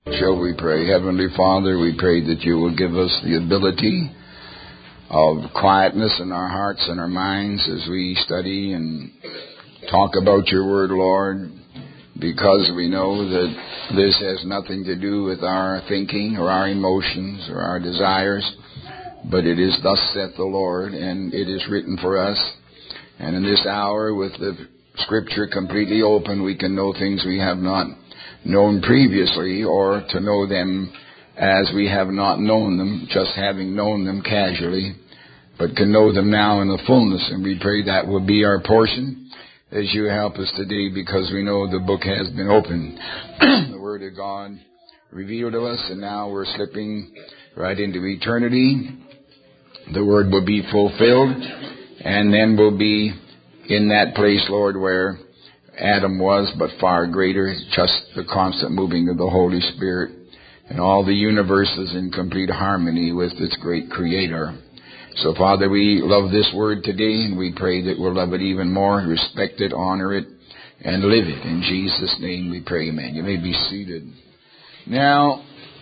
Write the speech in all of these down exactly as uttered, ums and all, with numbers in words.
Shall we pray? Heavenly Father, we pray that you will give us the ability of quietness in our hearts and our minds as we study and talk about your word, Lord, because we know that this has nothing to do with our thinking or our emotions or our desires, but it is thus saith the Lord, and it is written for us. And in this hour, with the Scripture completely open, we can know things we have not known previously, or to know them as we have not known them, just having known them casually, but can know them now in the fullness. And we pray that will be our portion as you help us today, because we know the book has been opened. The Word of God revealed to us, and now we're slipping right into eternity. The Word will be fulfilled, and then we'll be in that place, Lord, where Adam was, but far greater, just the constant moving of the Holy Spirit, and all the universe is in complete harmony with its great Creator. So, Father, we love this word today, and we pray that we'll love it even more, respect it, honor it, and live it. In Jesus' name we pray, amen. You may be seated. Now,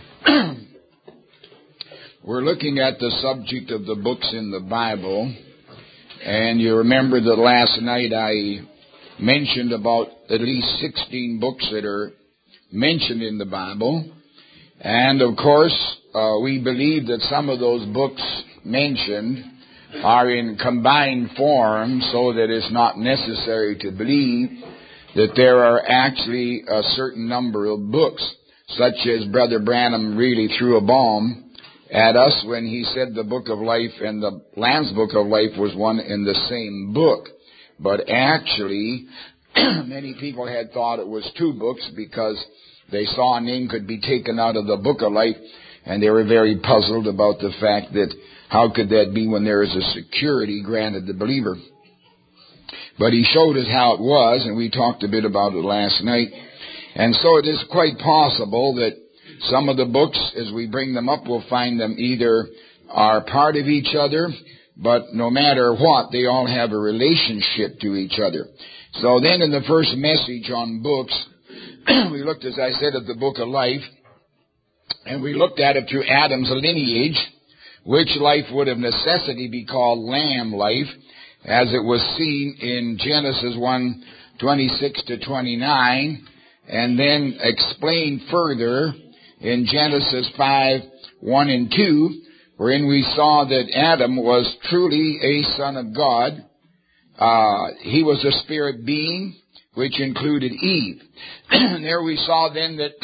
we're looking at the subject of the books in the Bible, and you remember that last night I mentioned about at least sixteen books that are mentioned in the Bible. And of course, uh, we believe that some of those books mentioned are in combined form, so that it's not necessary to believe that there are actually a certain number of books, such as Brother Branham really threw a bomb at us when he said the Book of Life and the Lamb's Book of Life was one and the same book. But actually, many people had thought it was two books because they saw a name could be taken out of the Book of Life, and they were very puzzled about the fact that how could that be when there is a security granted the believer. But he showed us how it was, and we talked a bit about it last night. And so it is quite possible that some of the books, as we bring them up, we'll find them either are part of each other, but no matter what, they all have a relationship to each other. So then in the first message on books, we looked, as I said, at the Book of Life, and we looked at it through Adam's lineage, which life would of necessity be called Lamb life, as it was seen in Genesis one, twenty-six to twenty-nine, and then explained further in Genesis five, one and two, wherein we saw that Adam was truly a son of God. Uh, he was a spirit being, which included Eve. And there we saw then that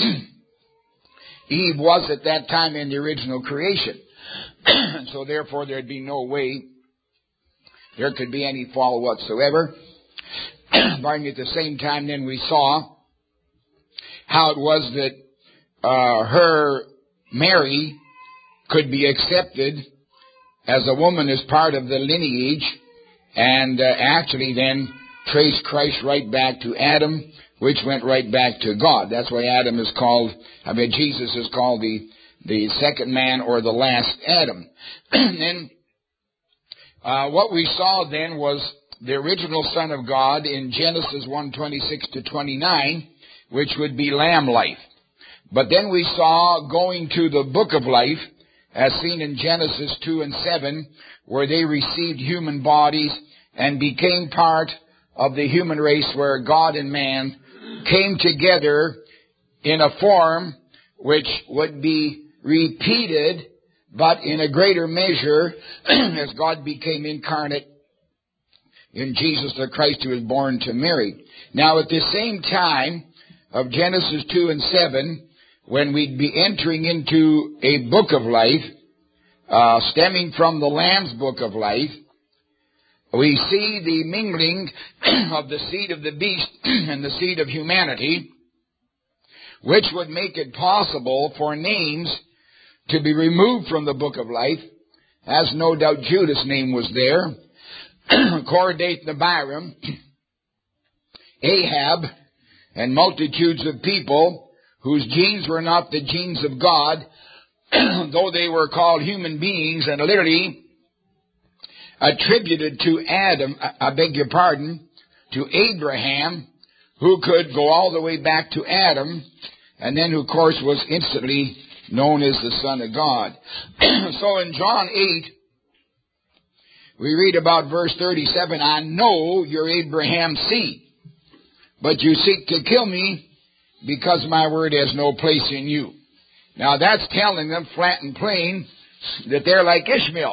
Eve was at that time in the original creation. So therefore there'd be no way there could be any fall whatsoever. But at the same time then we saw how it was that uh, her, Mary, could be accepted as a woman as part of the lineage, and uh, actually then trace Christ right back to Adam, which went right back to God. That's why Adam is called, I mean, Jesus is called the, the second man, or the last Adam. And then uh, what we saw then was the original Son of God in Genesis one, twenty-six to twenty-nine, which would be Lamb life. But then we saw going to the Book of Life, as seen in Genesis two and seven, where they received human bodies and became part of the human race, where God and man came together in a form which would be repeated, but in a greater measure, as God became incarnate in Jesus the Christ, who was born to Mary. Now at the same time of Genesis two and seven, when we'd be entering into a book of life, uh, stemming from the Lamb's Book of Life, we see the mingling of the seed of the beast and the seed of humanity, which would make it possible for names to be removed from the Book of Life, as no doubt Judas' name was there, Korah, Dathan, Abiram, Ahab, and multitudes of people whose genes were not the genes of God, though they were called human beings and literally attributed to Adam, I beg your pardon, to Abraham, who could go all the way back to Adam and then, of course, was instantly known as the Son of God. So in John eight, we read about verse thirty-seven, I know you're Abraham's seed, but you seek to kill me because my word has no place in you. Now that's telling them flat and plain that they're like Ishmael.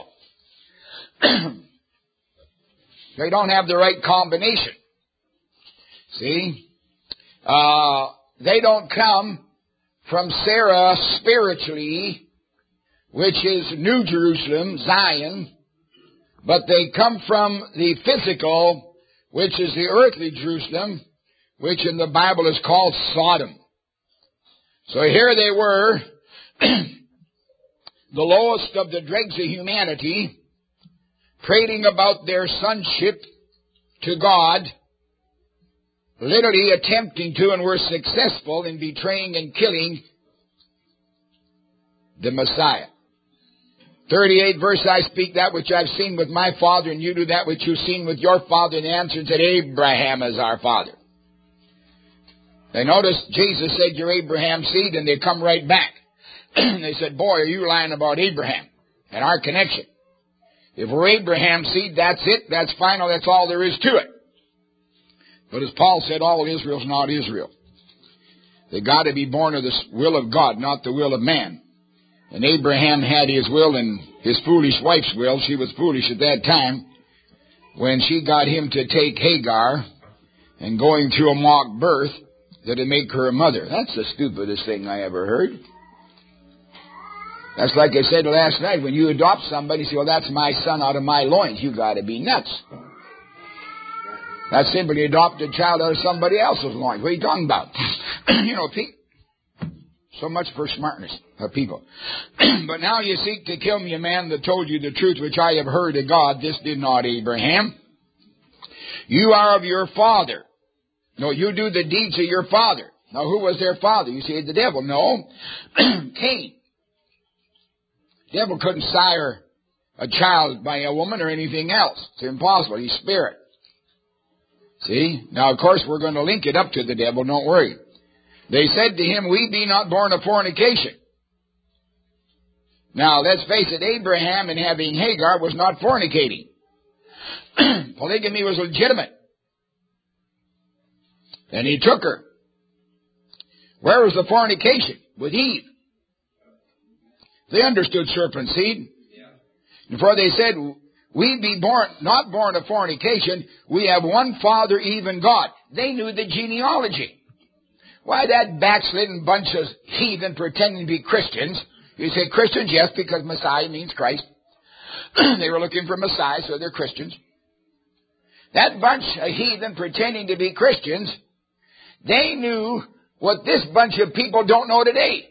They don't have the right combination. See? Uh, they don't come from Sarah spiritually, which is New Jerusalem, Zion, but they come from the physical, which is the earthly Jerusalem, which in the Bible is called Sodom. So here they were, the lowest of the dregs of humanity, prating about their sonship to God, literally attempting to and were successful in betraying and killing the Messiah. thirty-eight verse, I speak that which I've seen with my father, and you do that which you've seen with your father. And he answered that Abraham is our father. They noticed Jesus said, you're Abraham's seed, and they come right back. They said, boy, are you lying about Abraham and our connection? If we're Abraham's seed, that's it, that's final, that's all there is to it. But as Paul said, all of Israel's not Israel. They got to be born of the will of God, not the will of man. And Abraham had his will and his foolish wife's will. She was foolish at that time when she got him to take Hagar and going through a mock birth that would make her a mother. That's the stupidest thing I ever heard. That's like I said last night, when you adopt somebody, you say, well, that's my son out of my loins. You got to be nuts. That's simply adopt a child out of somebody else's loins. What are you talking about? You know, Pete. So much for smartness of people. But now you seek to kill me, a man that told you the truth which I have heard of God. This did not Abraham. You are of your father. No, you do the deeds of your father. Now, who was their father? You say the devil. No. Cain. The devil couldn't sire a child by a woman or anything else. It's impossible. He's spirit. See? Now, of course, we're going to link it up to the devil. Don't worry. They said to him, we be not born of fornication. Now, let's face it, Abraham in having Hagar was not fornicating. Polygamy was legitimate. And he took her. Where was the fornication? With Eve. They understood serpent seed. Before they said, we be born, not born of fornication, we have one Father, even God. They knew the genealogy. Why, that backslidden bunch of heathen pretending to be Christians. You say Christians, yes, because Messiah means Christ. They were looking for Messiah, so they're Christians. That bunch of heathen pretending to be Christians, they knew what this bunch of people don't know today.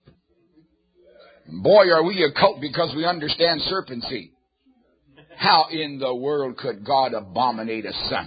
Boy, are we a cult because we understand serpent seed. How in the world could God abominate a son?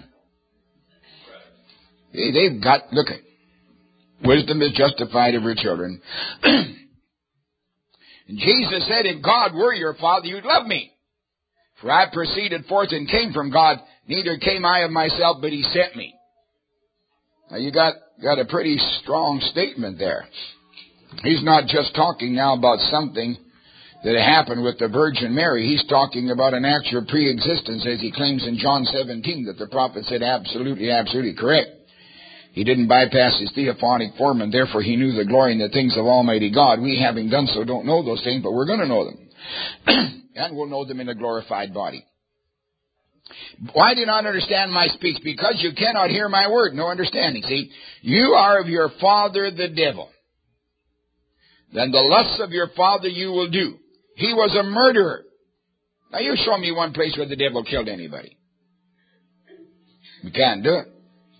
Hey, they've got, look at, wisdom is justified of her children. And Jesus said, if God were your father, you'd love me. For I proceeded forth and came from God, neither came I of myself, but he sent me. Now you got, got a pretty strong statement there. He's not just talking now about something that happened with the Virgin Mary. He's talking about an actual pre-existence, as he claims in John seventeen, that the prophet said absolutely, absolutely correct. He didn't bypass his theophanic form, and therefore he knew the glory and the things of Almighty God. We, having done so, don't know those things, but we're going to know them. And we'll know them in a glorified body. Why do you not understand my speech? Because you cannot hear my word. No understanding. See, you are of your father the devil. Then the lusts of your father you will do. He was a murderer. Now you show me one place where the devil killed anybody. You can't do it.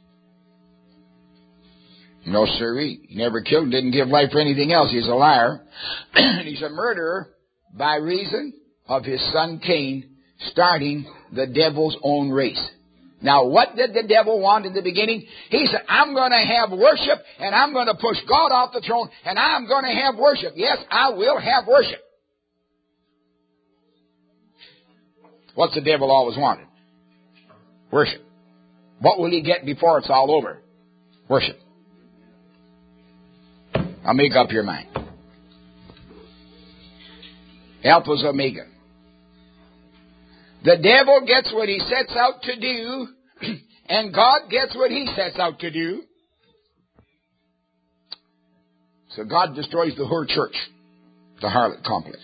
No, sirree. He never killed, didn't give life for anything else. He's a liar. And he's a murderer by reason of his son Cain starting the devil's own race. Now, what did the devil want in the beginning? He said, I'm going to have worship, and I'm going to push God off the throne, and I'm going to have worship. Yes, I will have worship. What's the devil always wanted? Worship. What will he get before it's all over? Worship. Now make up your mind. Alpha's Omega. The devil gets what he sets out to do, and God gets what he sets out to do. So God destroys the whole church, the harlot complex.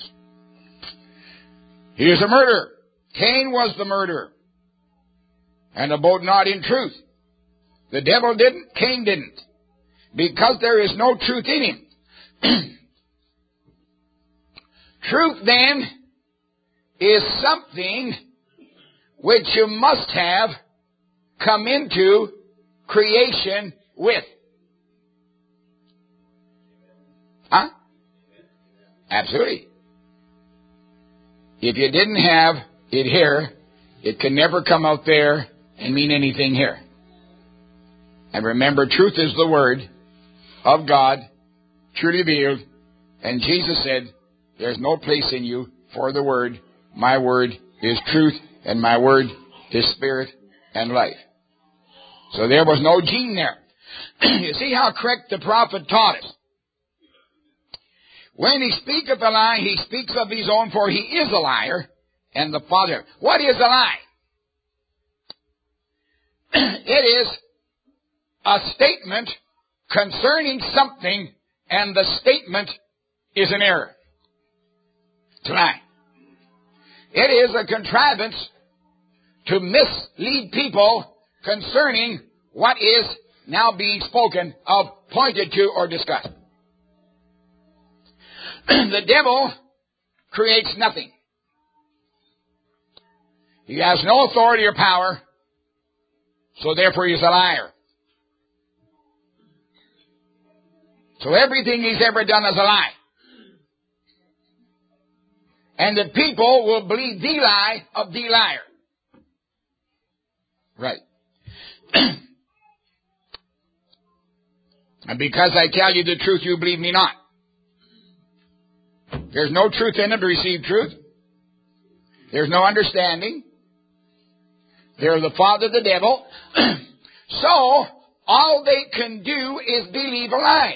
He is a murderer. Cain was the murderer, and abode not in truth. The devil didn't, Cain didn't, because there is no truth in him. Truth, then, is something which you must have come into creation with. Huh? Absolutely. If you didn't have it here, it can never come out there and mean anything here. And remember, truth is the word of God, truly revealed. And Jesus said, there's no place in you for the word. My word is truth, and my word is spirit and life. So there was no gene there. You see how correct the prophet taught us. When he speaketh a lie, he speaks of his own, for he is a liar, and the father. What is a lie? It is a statement concerning something, and the statement is an error. It's a lie. It is a contrivance to mislead people concerning what is now being spoken of, pointed to, or discussed. The devil creates nothing. He has no authority or power, so therefore he is a liar. So everything he's ever done is a lie. And the people will believe the lie of the liar. Right. And because I tell you the truth, you believe me not. There's no truth in them to receive truth. There's no understanding. They're the father of the devil. So, all they can do is believe a lie.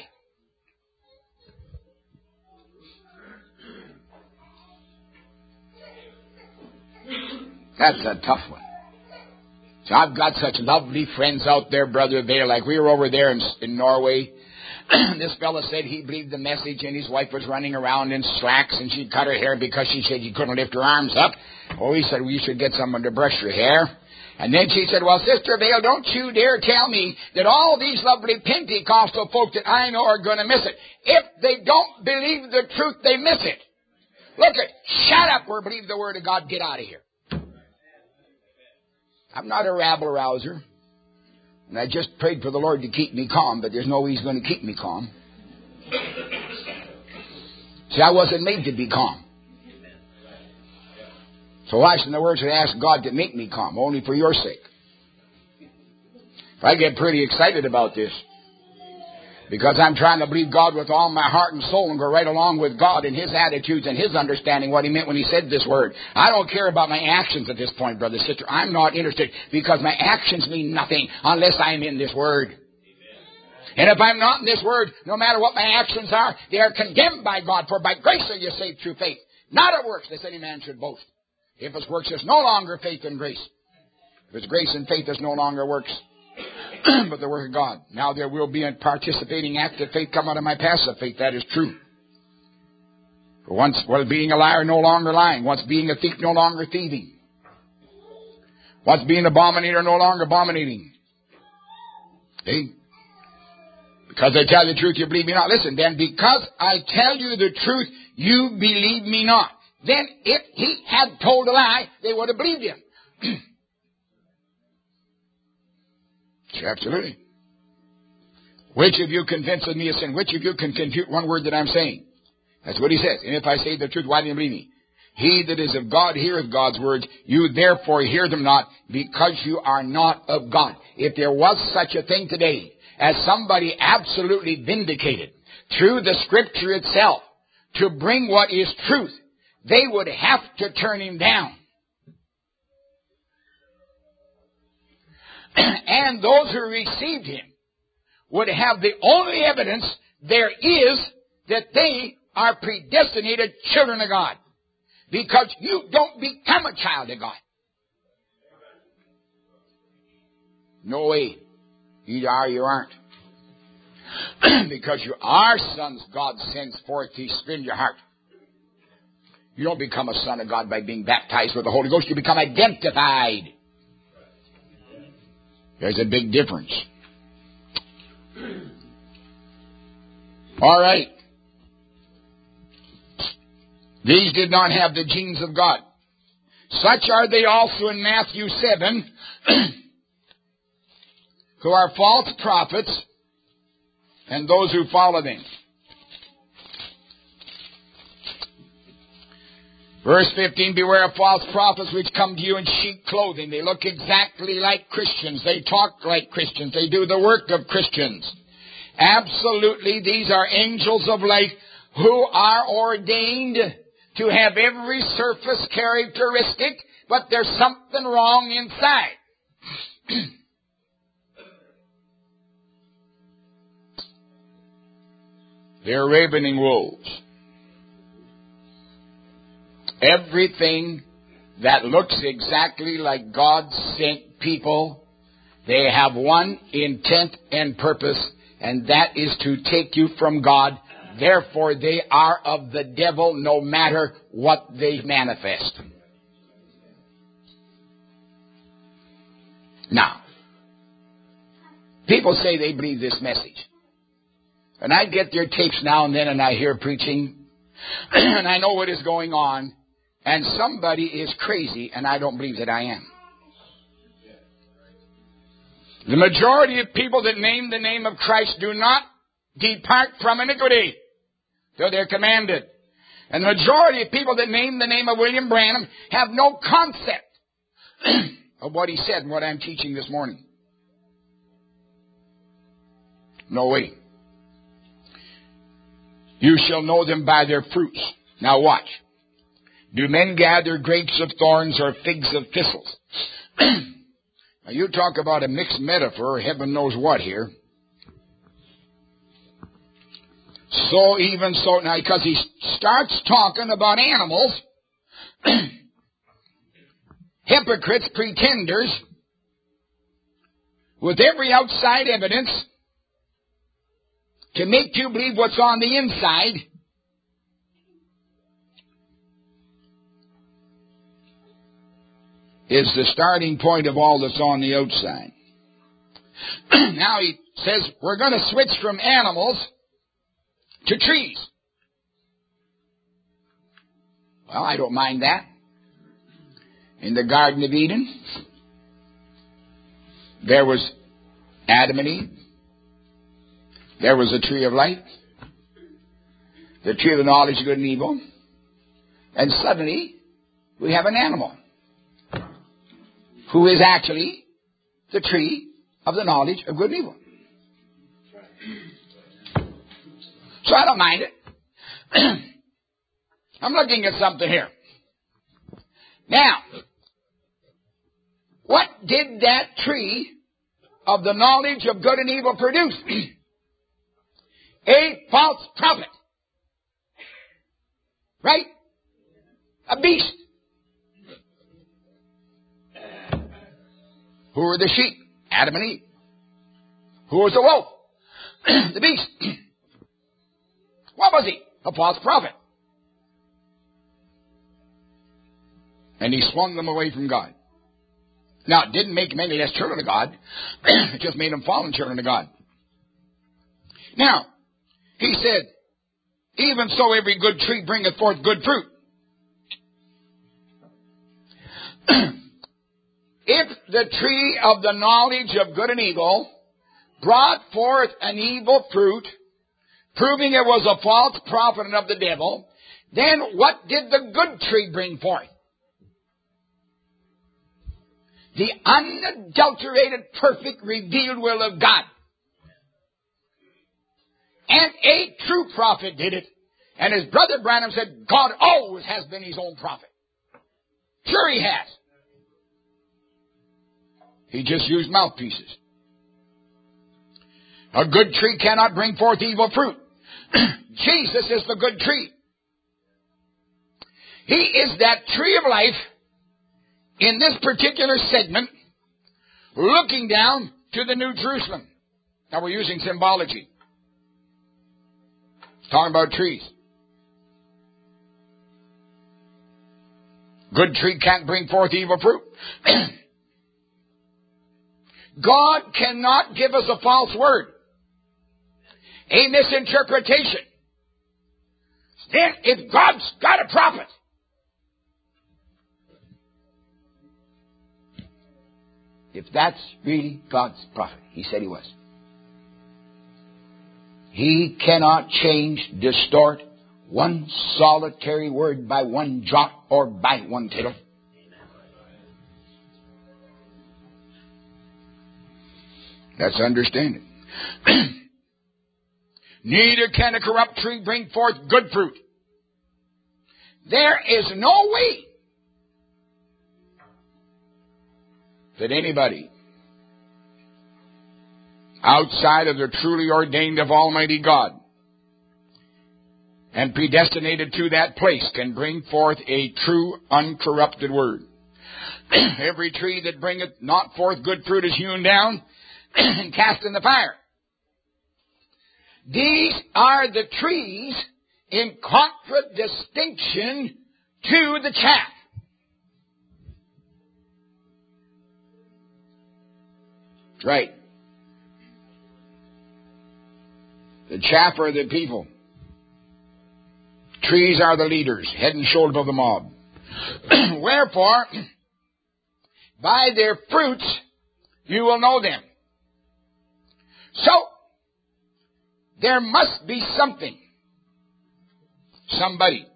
That's a tough one. So I've got such lovely friends out there, Brother Vale. Like we were over there in, in Norway. This fellow said he believed the message, and his wife was running around in slacks, and she'd cut her hair because she said she couldn't lift her arms up. Oh, he said, well, you should get someone to brush your hair. And then she said, well, Sister Vale, don't you dare tell me that all these lovely Pentecostal folk that I know are going to miss it. If they don't believe the truth, they miss it. Look at, shut up or believe the word of God, get out of here. I'm not a rabble-rouser. And I just prayed for the Lord to keep me calm, but there's no way He's going to keep me calm. See, I wasn't made to be calm. So I, in the words, I asked God to make me calm, only for your sake. If I get pretty excited about this, because I'm trying to believe God with all my heart and soul and go right along with God and His attitudes and His understanding, what He meant when He said this word. I don't care about my actions at this point, brother, sister. I'm not interested, because my actions mean nothing unless I'm in this word. Amen. And if I'm not in this word, no matter what my actions are, they are condemned by God. For by grace are you saved through faith, not of works, lest any man should boast. If it's works, there's no longer faith and grace. If it's grace and faith, there's no longer works. But the work of God. Now there will be a participating active faith come out of my passive faith. That is true. For once, well, being a liar, no longer lying. Once being a thief, no longer thieving. Once being an abominator, no longer abominating. See? Because I tell you the truth, you believe me not. Listen, then, because I tell you the truth, you believe me not. Then, if he had told a lie, they would have believed him. Absolutely. Which of you convinces me of sin? Which of you can confute one word that I'm saying? That's what he says. And if I say the truth, why do you believe me? He that is of God heareth God's words. You therefore hear them not, because you are not of God. If there was such a thing today as somebody absolutely vindicated through the Scripture itself to bring what is truth, they would have to turn him down. And those who received him would have the only evidence there is that they are predestinated children of God. Because you don't become a child of God. No way. Either are or you aren't. Because you are sons, God sends forth His Spirit in your heart. You don't become a son of God by being baptized with the Holy Ghost. You become identified. There's a big difference. All right. These did not have the genes of God. Such are they also in Matthew seven, who are false prophets, and those who follow them. Verse fifteen, beware of false prophets which come to you in sheep clothing. They look exactly like Christians. They talk like Christians. They do the work of Christians. Absolutely, these are angels of light who are ordained to have every surface characteristic, but there's something wrong inside. They're ravening wolves. Everything that looks exactly like God sent people, they have one intent and purpose, and that is to take you from God. Therefore, they are of the devil no matter what they manifest. Now, people say they believe this message. And I get their tapes now and then and I hear preaching. And I know what is going on. And somebody is crazy, and I don't believe that I am. The majority of people that name the name of Christ do not depart from iniquity till they're commanded. And the majority of people that name the name of William Branham have no concept of what he said and what I'm teaching this morning. No way. You shall know them by their fruits. Now watch. Do men gather grapes of thorns or figs of thistles? Now you talk about a mixed metaphor, heaven knows what here. So even so, now because he starts talking about animals, hypocrites, pretenders, with every outside evidence to make you believe what's on the inside. Is the starting point of all that's on the outside. Now he says we're going to switch from animals to trees. Well, I don't mind that. In the Garden of Eden, there was Adam and Eve. There was the tree of life. The tree of the knowledge of good and evil. And suddenly, we have an animal who is actually the tree of the knowledge of good and evil. So I don't mind it. I'm looking at something here. Now, what did that tree of the knowledge of good and evil produce? A false prophet. Right? A beast. Who were the sheep? Adam and Eve. Who was the wolf? The beast. What was he? A false prophet. And he swung them away from God. Now, it didn't make them any less children of God. It just made them fallen children of God. Now, he said, even so every good tree bringeth forth good fruit. If the tree of the knowledge of good and evil brought forth an evil fruit, proving it was a false prophet and of the devil, then what did the good tree bring forth? The unadulterated, perfect, revealed will of God. And a true prophet did it. And his brother Branham said, God always has been his own prophet. Sure he has. He just used mouthpieces. A good tree cannot bring forth evil fruit. Jesus is the good tree. He is that tree of life in this particular segment, looking down to the New Jerusalem. Now we're using symbology. Talking about trees. Good tree can't bring forth evil fruit. God cannot give us a false word, a misinterpretation. Then if God's got a prophet, if that's really God's prophet, he said he was, he cannot change, distort one solitary word by one jot or by one tittle. That's understanding. Neither can a corrupt tree bring forth good fruit. There is no way that anybody outside of the truly ordained of Almighty God and predestinated to that place can bring forth a true uncorrupted word. Every tree that bringeth not forth good fruit is hewn down and cast in the fire. These are the trees in contradistinction to the chaff. That's right. The chaff are the people. Trees are the leaders, head and shoulder of the mob. Wherefore, by their fruits you will know them. So, there must be something, somebody,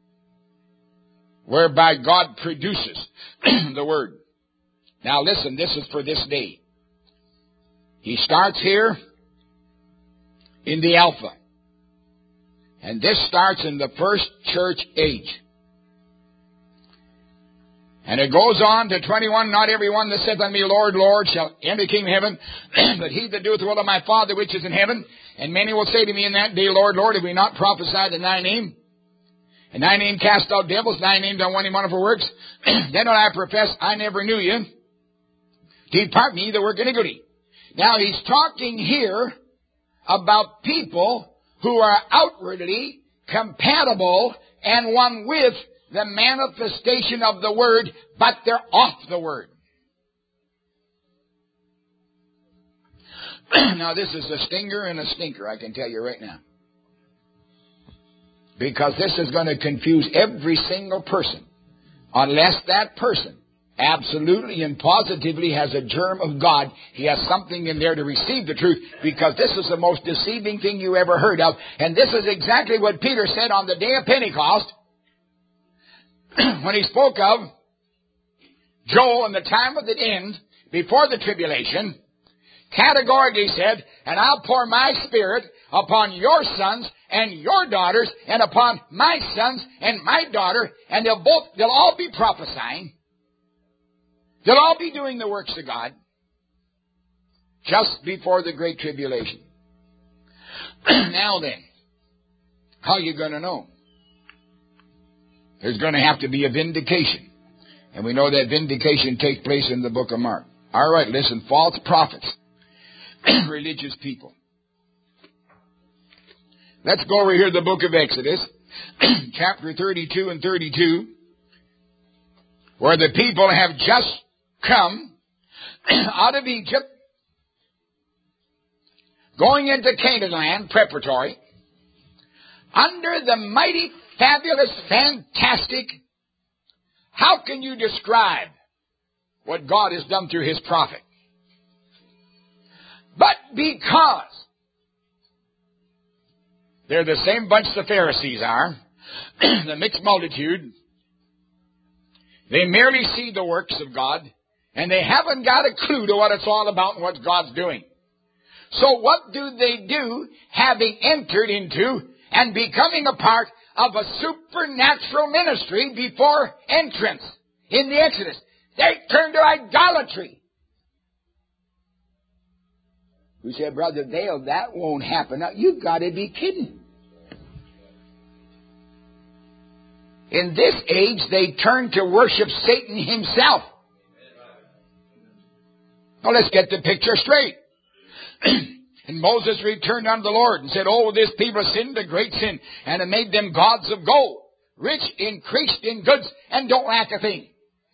whereby God produces the word. Now listen, this is for this day. He starts here in the Alpha. And this starts in the first church age. And it goes on to twenty-one, not every one that saith unto me, Lord, Lord, shall enter the kingdom of heaven, but he that doeth the will of my Father which is in heaven. And many will say to me in that day, Lord, Lord, have we not prophesied in thy name? In thy name cast out devils, in thy name done wonders wonderful works. Then will I profess, I never knew you. Depart me, the work of iniquity. Now he's talking here about people who are outwardly compatible and one with the manifestation of the Word, but they're off the Word. Now this is a stinger and a stinker, I can tell you right now. Because this is going to confuse every single person, unless that person absolutely and positively has a germ of God. He has something in there to receive the truth, because this is the most deceiving thing you ever heard of. And this is exactly what Peter said on the day of Pentecost when he spoke of Joel and the time of the end before the tribulation. Categorically said, and I'll pour my Spirit upon your sons and your daughters and upon my sons and my daughter, and they'll both, they'll all be prophesying. They'll all be doing the works of God just before the Great Tribulation. Now then, how are you going to know? There's going to have to be a vindication. And we know that vindication takes place in the book of Mark. All right, listen, false prophets, religious people. Let's go over here to the book of Exodus, chapter thirty-two and thirty-two, where the people have just come out of Egypt, going into Canaan land, preparatory, under the mighty, fabulous, fantastic, how can you describe what God has done through His prophet? But because they're the same bunch the Pharisees are, the mixed multitude, they merely see the works of God, and they haven't got a clue to what it's all about and what God's doing. So what do they do, having entered into and becoming a part of a supernatural ministry before entrance in the Exodus? They turn to idolatry. We said, Brother Dale, that won't happen. Now, you've got to be kidding. In this age, they turn to worship Satan himself. Now let's get the picture straight. And Moses returned unto the Lord and said, Oh, this people have sinned a great sin, and have made them gods of gold, rich, increased in goods, and don't lack a thing.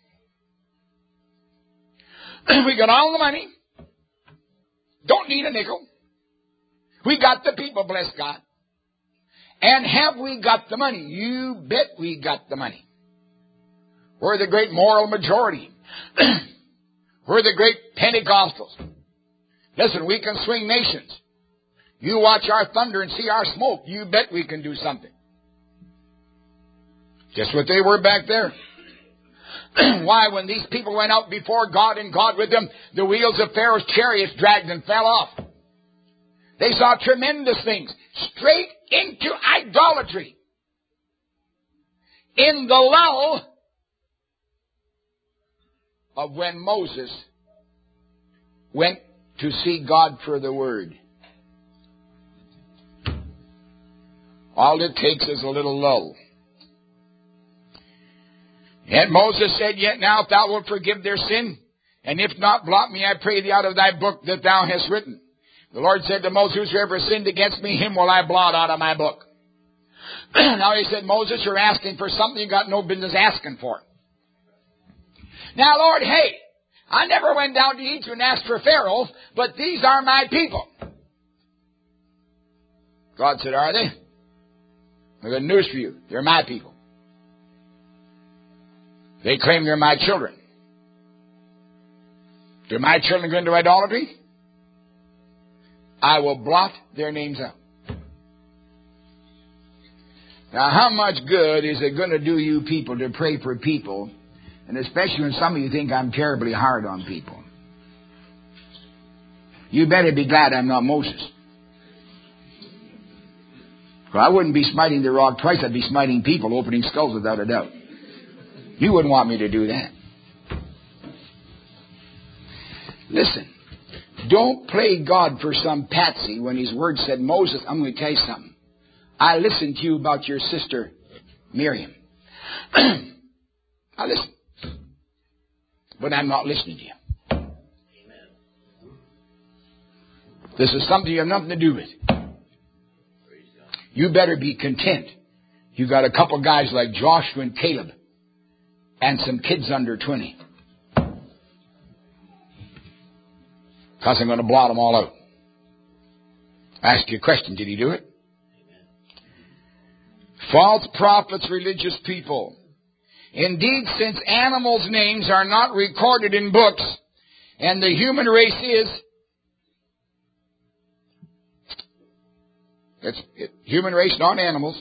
We got all the money. Don't need a nickel. We got the people, bless God. And have we got the money? You bet we got the money. We're the great moral majority. We're the great Pentecostals. Listen, we can swing nations. You watch our thunder and see our smoke. You bet we can do something. Just what they were back there. Why, when these people went out before God and God with them, the wheels of Pharaoh's chariots dragged and fell off. They saw tremendous things. Straight into idolatry. In the lull of when Moses went to see God for the word. All it takes is a little lull. And Moses said, Yet now if thou wilt forgive their sin, and if not, blot me, I pray thee, out of thy book that thou hast written. The Lord said to Moses, Whosoever sinned against me, him will I blot out of my book. Now he said, Moses, you're asking for something you got no business asking for. Now, Lord, hey, I never went down to Egypt and asked for Pharaoh, but these are my people. God said, Are they? I've got news for you. They're my people. They claim they're my children. Do my children go into idolatry? I will blot their names out. Now, how much good is it going to do you people to pray for people, and especially when some of you think I'm terribly hard on people? You better be glad I'm not Moses. Well, I wouldn't be smiting the rock twice. I'd be smiting people, opening skulls without a doubt. You wouldn't want me to do that. Listen, don't play God for some patsy when His Word said, Moses, I'm going to tell you something. I listened to you about your sister Miriam. I listened. But I'm not listening to you. Amen. This is something you have nothing to do with. You better be content. You got a couple guys like Joshua and Caleb and some kids under twenty. Because I'm going to blot them all out. Ask you a question. Did he do it? Amen. False prophets, religious people. Indeed, since animals' names are not recorded in books, and the human race is, it's it, human race, not animals,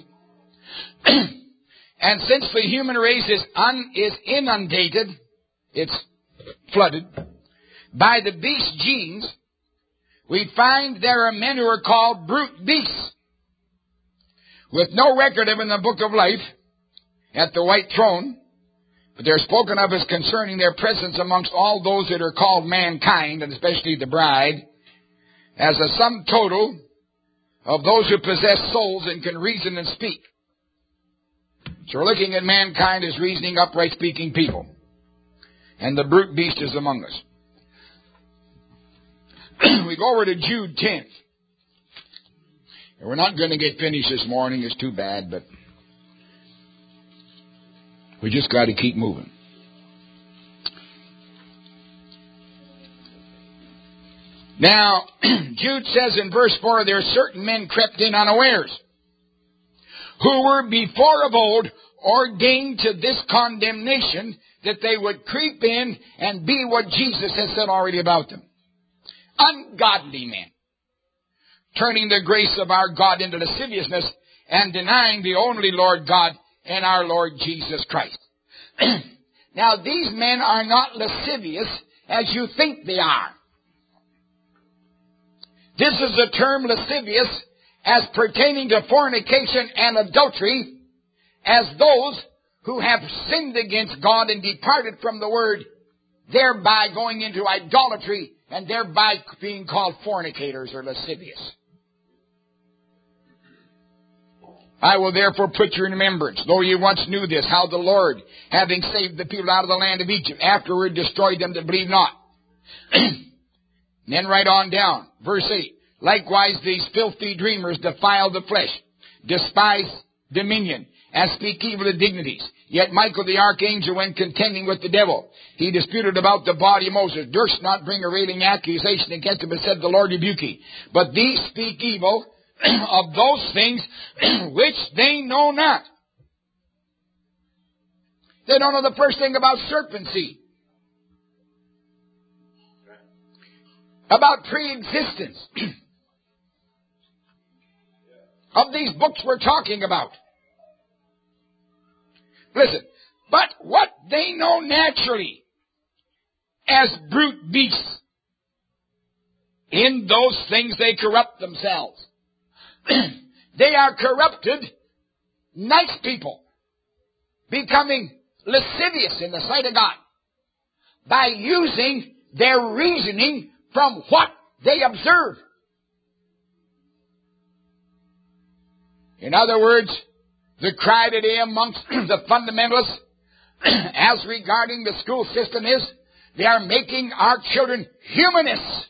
and since the human race is, un, is inundated, it's flooded, by the beast genes, we find there are men who are called brute beasts, with no record of in the book of life at the white throne, but they're spoken of as concerning their presence amongst all those that are called mankind, and especially the bride, as a sum total of those who possess souls and can reason and speak. So we're looking at mankind as reasoning, upright, speaking people. And the brute beast is among us. We go over to Jude ten. And we're not going to get finished this morning. It's too bad, but we just got to keep moving. Now, Jude says in verse four, there are certain men crept in unawares, who were before of old ordained to this condemnation, that they would creep in and be what Jesus has said already about them. Ungodly men, turning the grace of our God into lasciviousness and denying the only Lord God and our Lord Jesus Christ. Now, these men are not lascivious as you think they are. This is the term lascivious as pertaining to fornication and adultery, as those who have sinned against God and departed from the Word, thereby going into idolatry and thereby being called fornicators or lascivious. I will therefore put you in remembrance, though you once knew this, how the Lord, having saved the people out of the land of Egypt, afterward destroyed them that believe not. Then right on down, verse eight. Likewise these filthy dreamers defile the flesh, despise dominion, and speak evil of dignities. Yet Michael the archangel, when contending with the devil, he disputed about the body of Moses, durst not bring a railing accusation against him, but said, the Lord rebuke ye. But these speak evil of those things which they know not. They don't know the first thing about serpent seed, about pre-existence of these books we're talking about. Listen, but what they know naturally as brute beasts, in those things they corrupt themselves. They are corrupted, nice people, becoming lascivious in the sight of God by using their reasoning from what they observe. In other words, the cry today amongst the fundamentalists as regarding the school system is they are making our children humanists.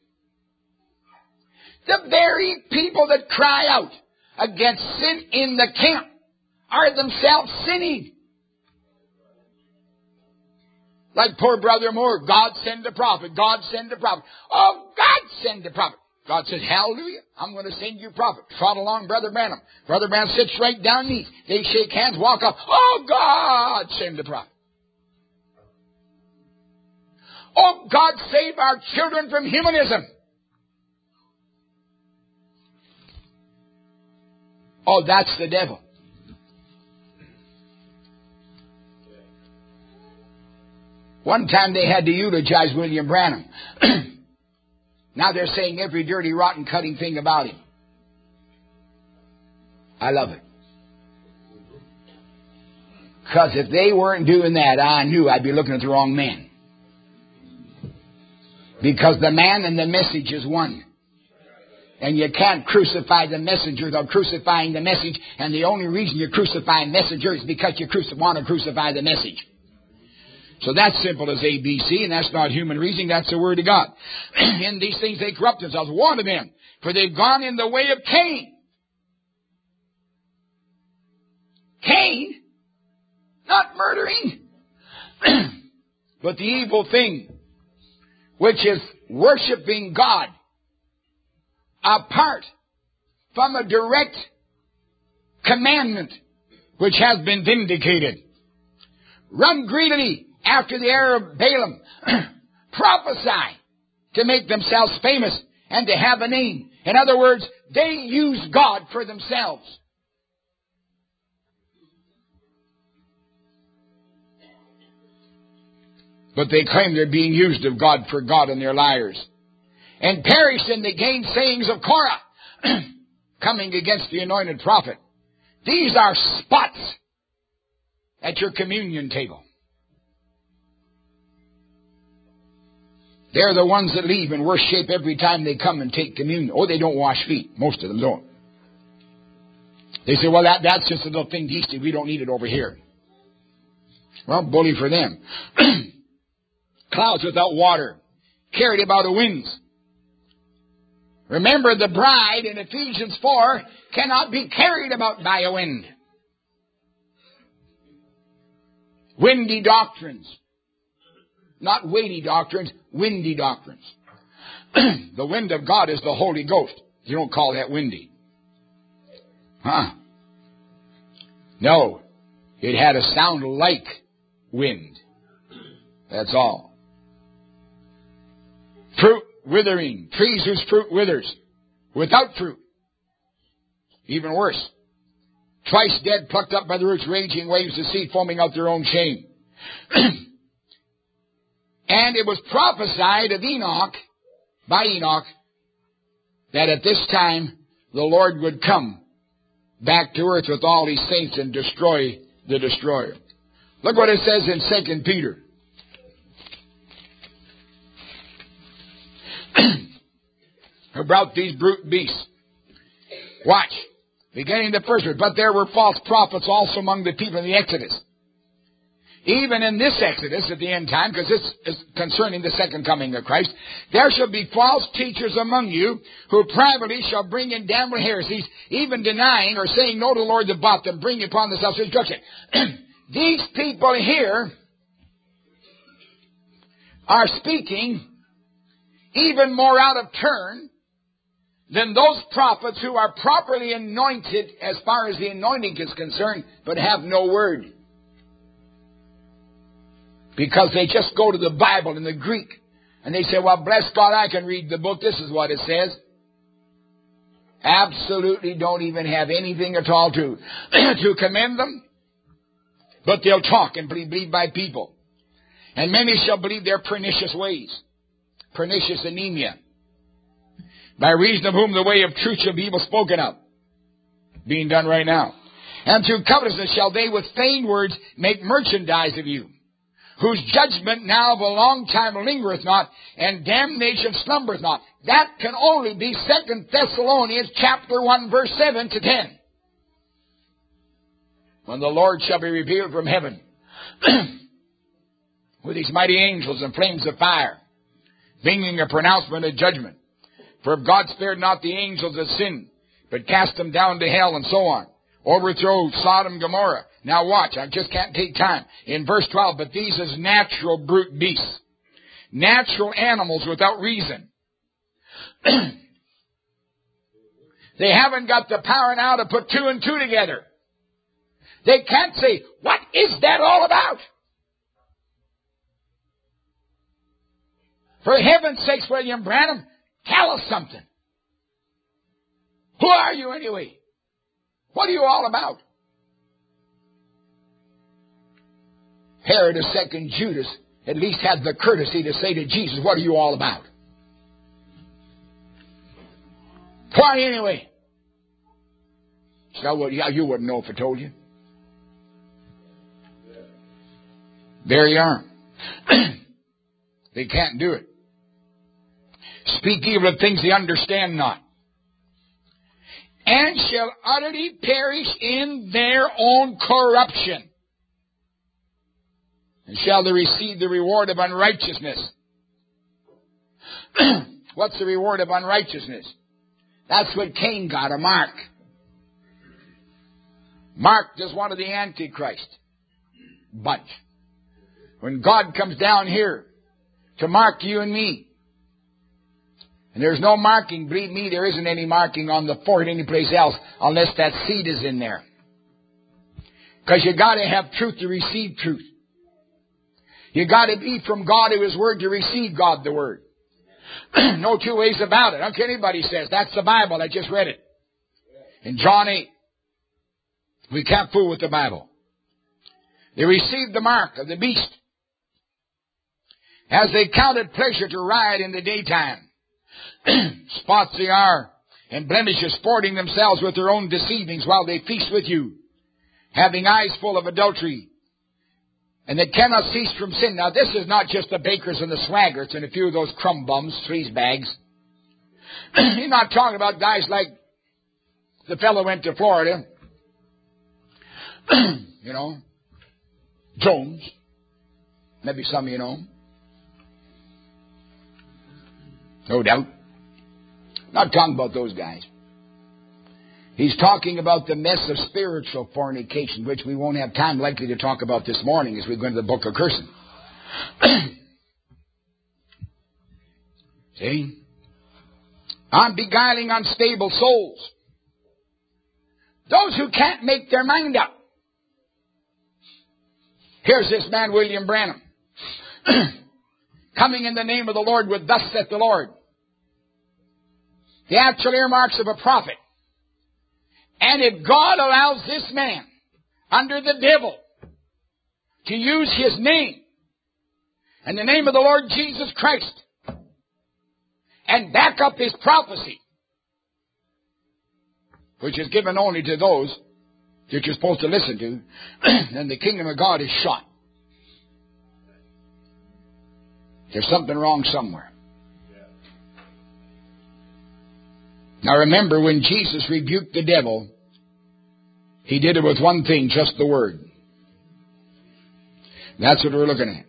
The very people that cry out against sin in the camp are themselves sinning. Like poor Brother Moore, God send a prophet, God send a prophet. Oh, God send a prophet. God says, hallelujah, I'm going to send you a prophet. Trot along Brother Branham. Brother Branham sits right down knee. They shake hands, walk up. Oh, God send a prophet. Oh, God save our children from humanism. Oh, that's the devil. One time they had to eulogize William Branham. Now they're saying every dirty, rotten, cutting thing about him. I love it. Because if they weren't doing that, I knew I'd be looking at the wrong man. Because the man and the message is one. And you can't crucify the messenger without crucifying the message. And the only reason you crucify a messenger is because you cruci- want to crucify the message. So that's simple as A B C, and that's not human reasoning, that's the Word of God. In these things they corrupt themselves. One of them, for they've gone in the way of Cain. Cain, not murdering, but the evil thing, which is worshiping God apart from a direct commandment which has been vindicated. Run greedily after the heir of Balaam, prophesy to make themselves famous and to have a name. In other words, they use God for themselves. But they claim they're being used of God for God, and they're liars. And perished in the gainsayings of Korah, coming against the anointed prophet. These are spots at your communion table. They're the ones that leave in worse shape every time they come and take communion. Oh, they don't wash feet. Most of them don't. They say, well, that, that's just a little thing Easter. We don't need it over here. Well, bully for them. Clouds without water, carried about the winds. Remember, the bride in Ephesians four cannot be carried about by a wind. Windy doctrines. Not weighty doctrines, windy doctrines. The wind of God is the Holy Ghost. You don't call that windy. Huh? No. It had a sound like wind. That's all. Fruit withering. Trees whose fruit withers. Without fruit. Even worse. Twice dead, plucked up by the roots, raging waves of sea, foaming out their own shame. And it was prophesied of Enoch, by Enoch, that at this time the Lord would come back to earth with all his saints and destroy the destroyer. Look what it says in Second Peter. About these brute beasts. Watch. Beginning the first verse. But there were false prophets also among the people in the Exodus. Even in this Exodus at the end time, because this is concerning the second coming of Christ, there shall be false teachers among you who privately shall bring in damnable heresies, even denying or saying no to the Lord that bought them, bring upon themselves destruction. These people here are speaking even more out of turn than those prophets who are properly anointed as far as the anointing is concerned, but have no word. Because they just go to the Bible in the Greek, and they say, well, bless God, I can read the book. This is what it says. Absolutely don't even have anything at all to, to commend them. But they'll talk and be believed by people. And many shall believe their pernicious ways. Pernicious anemia. By reason of whom the way of truth shall be evil spoken of. Being done right now. And through covetousness shall they with feigned words make merchandise of you, whose judgment now of a long time lingereth not, and damnation slumbereth not. That can only be Second Thessalonians chapter one, verse seven to ten. When the Lord shall be revealed from heaven, with his mighty angels and flames of fire, bringing a pronouncement of judgment. For if God spared not the angels that sinned, but cast them down to hell, and so on, overthrow Sodom and Gomorrah. Now watch, I just can't take time. In verse twelve, but these is natural brute beasts, natural animals without reason. They haven't got the power now to put two and two together. They can't say, what is that all about? For heaven's sakes, William Branham, tell us something. Who are you anyway? What are you all about? Herod the second Judas at least had the courtesy to say to Jesus, what are you all about? Why anyway? So, well, yeah, you wouldn't know if I told you. There you are. They can't do it. Speak evil of things they understand not. And shall utterly perish in their own corruption. And shall they receive the reward of unrighteousness. What's the reward of unrighteousness? That's what Cain got, a mark. Marked as one of the Antichrist bunch. When God comes down here to mark you and me, and there's no marking, believe me, there isn't any marking on the forehead anyplace else unless that seed is in there. Because you got to have truth to receive truth. You got to be from God to His Word to receive God the Word. No two ways about it. I don't care what anybody says. That's the Bible. I just read it. In John eight. We can't fool with the Bible. They received the mark of the beast as they counted pleasure to ride in the daytime. Spots they are, and blemishes, sporting themselves with their own deceivings while they feast with you, having eyes full of adultery, and they cannot cease from sin. Now this is not just the bakers and the swaggarts and a few of those crumb bums, sleaze bags. He's not talking about guys like the fellow went to Florida, you know, Jones. Maybe some of you know him. No doubt. Not talking about those guys. He's talking about the mess of spiritual fornication, which we won't have time likely to talk about this morning as we go into the book of Cursing. See? On beguiling unstable souls. Those who can't make their mind up. Here's this man, William Branham, coming in the name of the Lord with thus saith the Lord. The actual earmarks of a prophet. And if God allows this man, under the devil, to use his name, and the name of the Lord Jesus Christ, and back up his prophecy, which is given only to those that you're supposed to listen to, then the kingdom of God is shot. There's something wrong somewhere. Now remember, when Jesus rebuked the devil, He did it with one thing, just the Word. That's what we're looking at.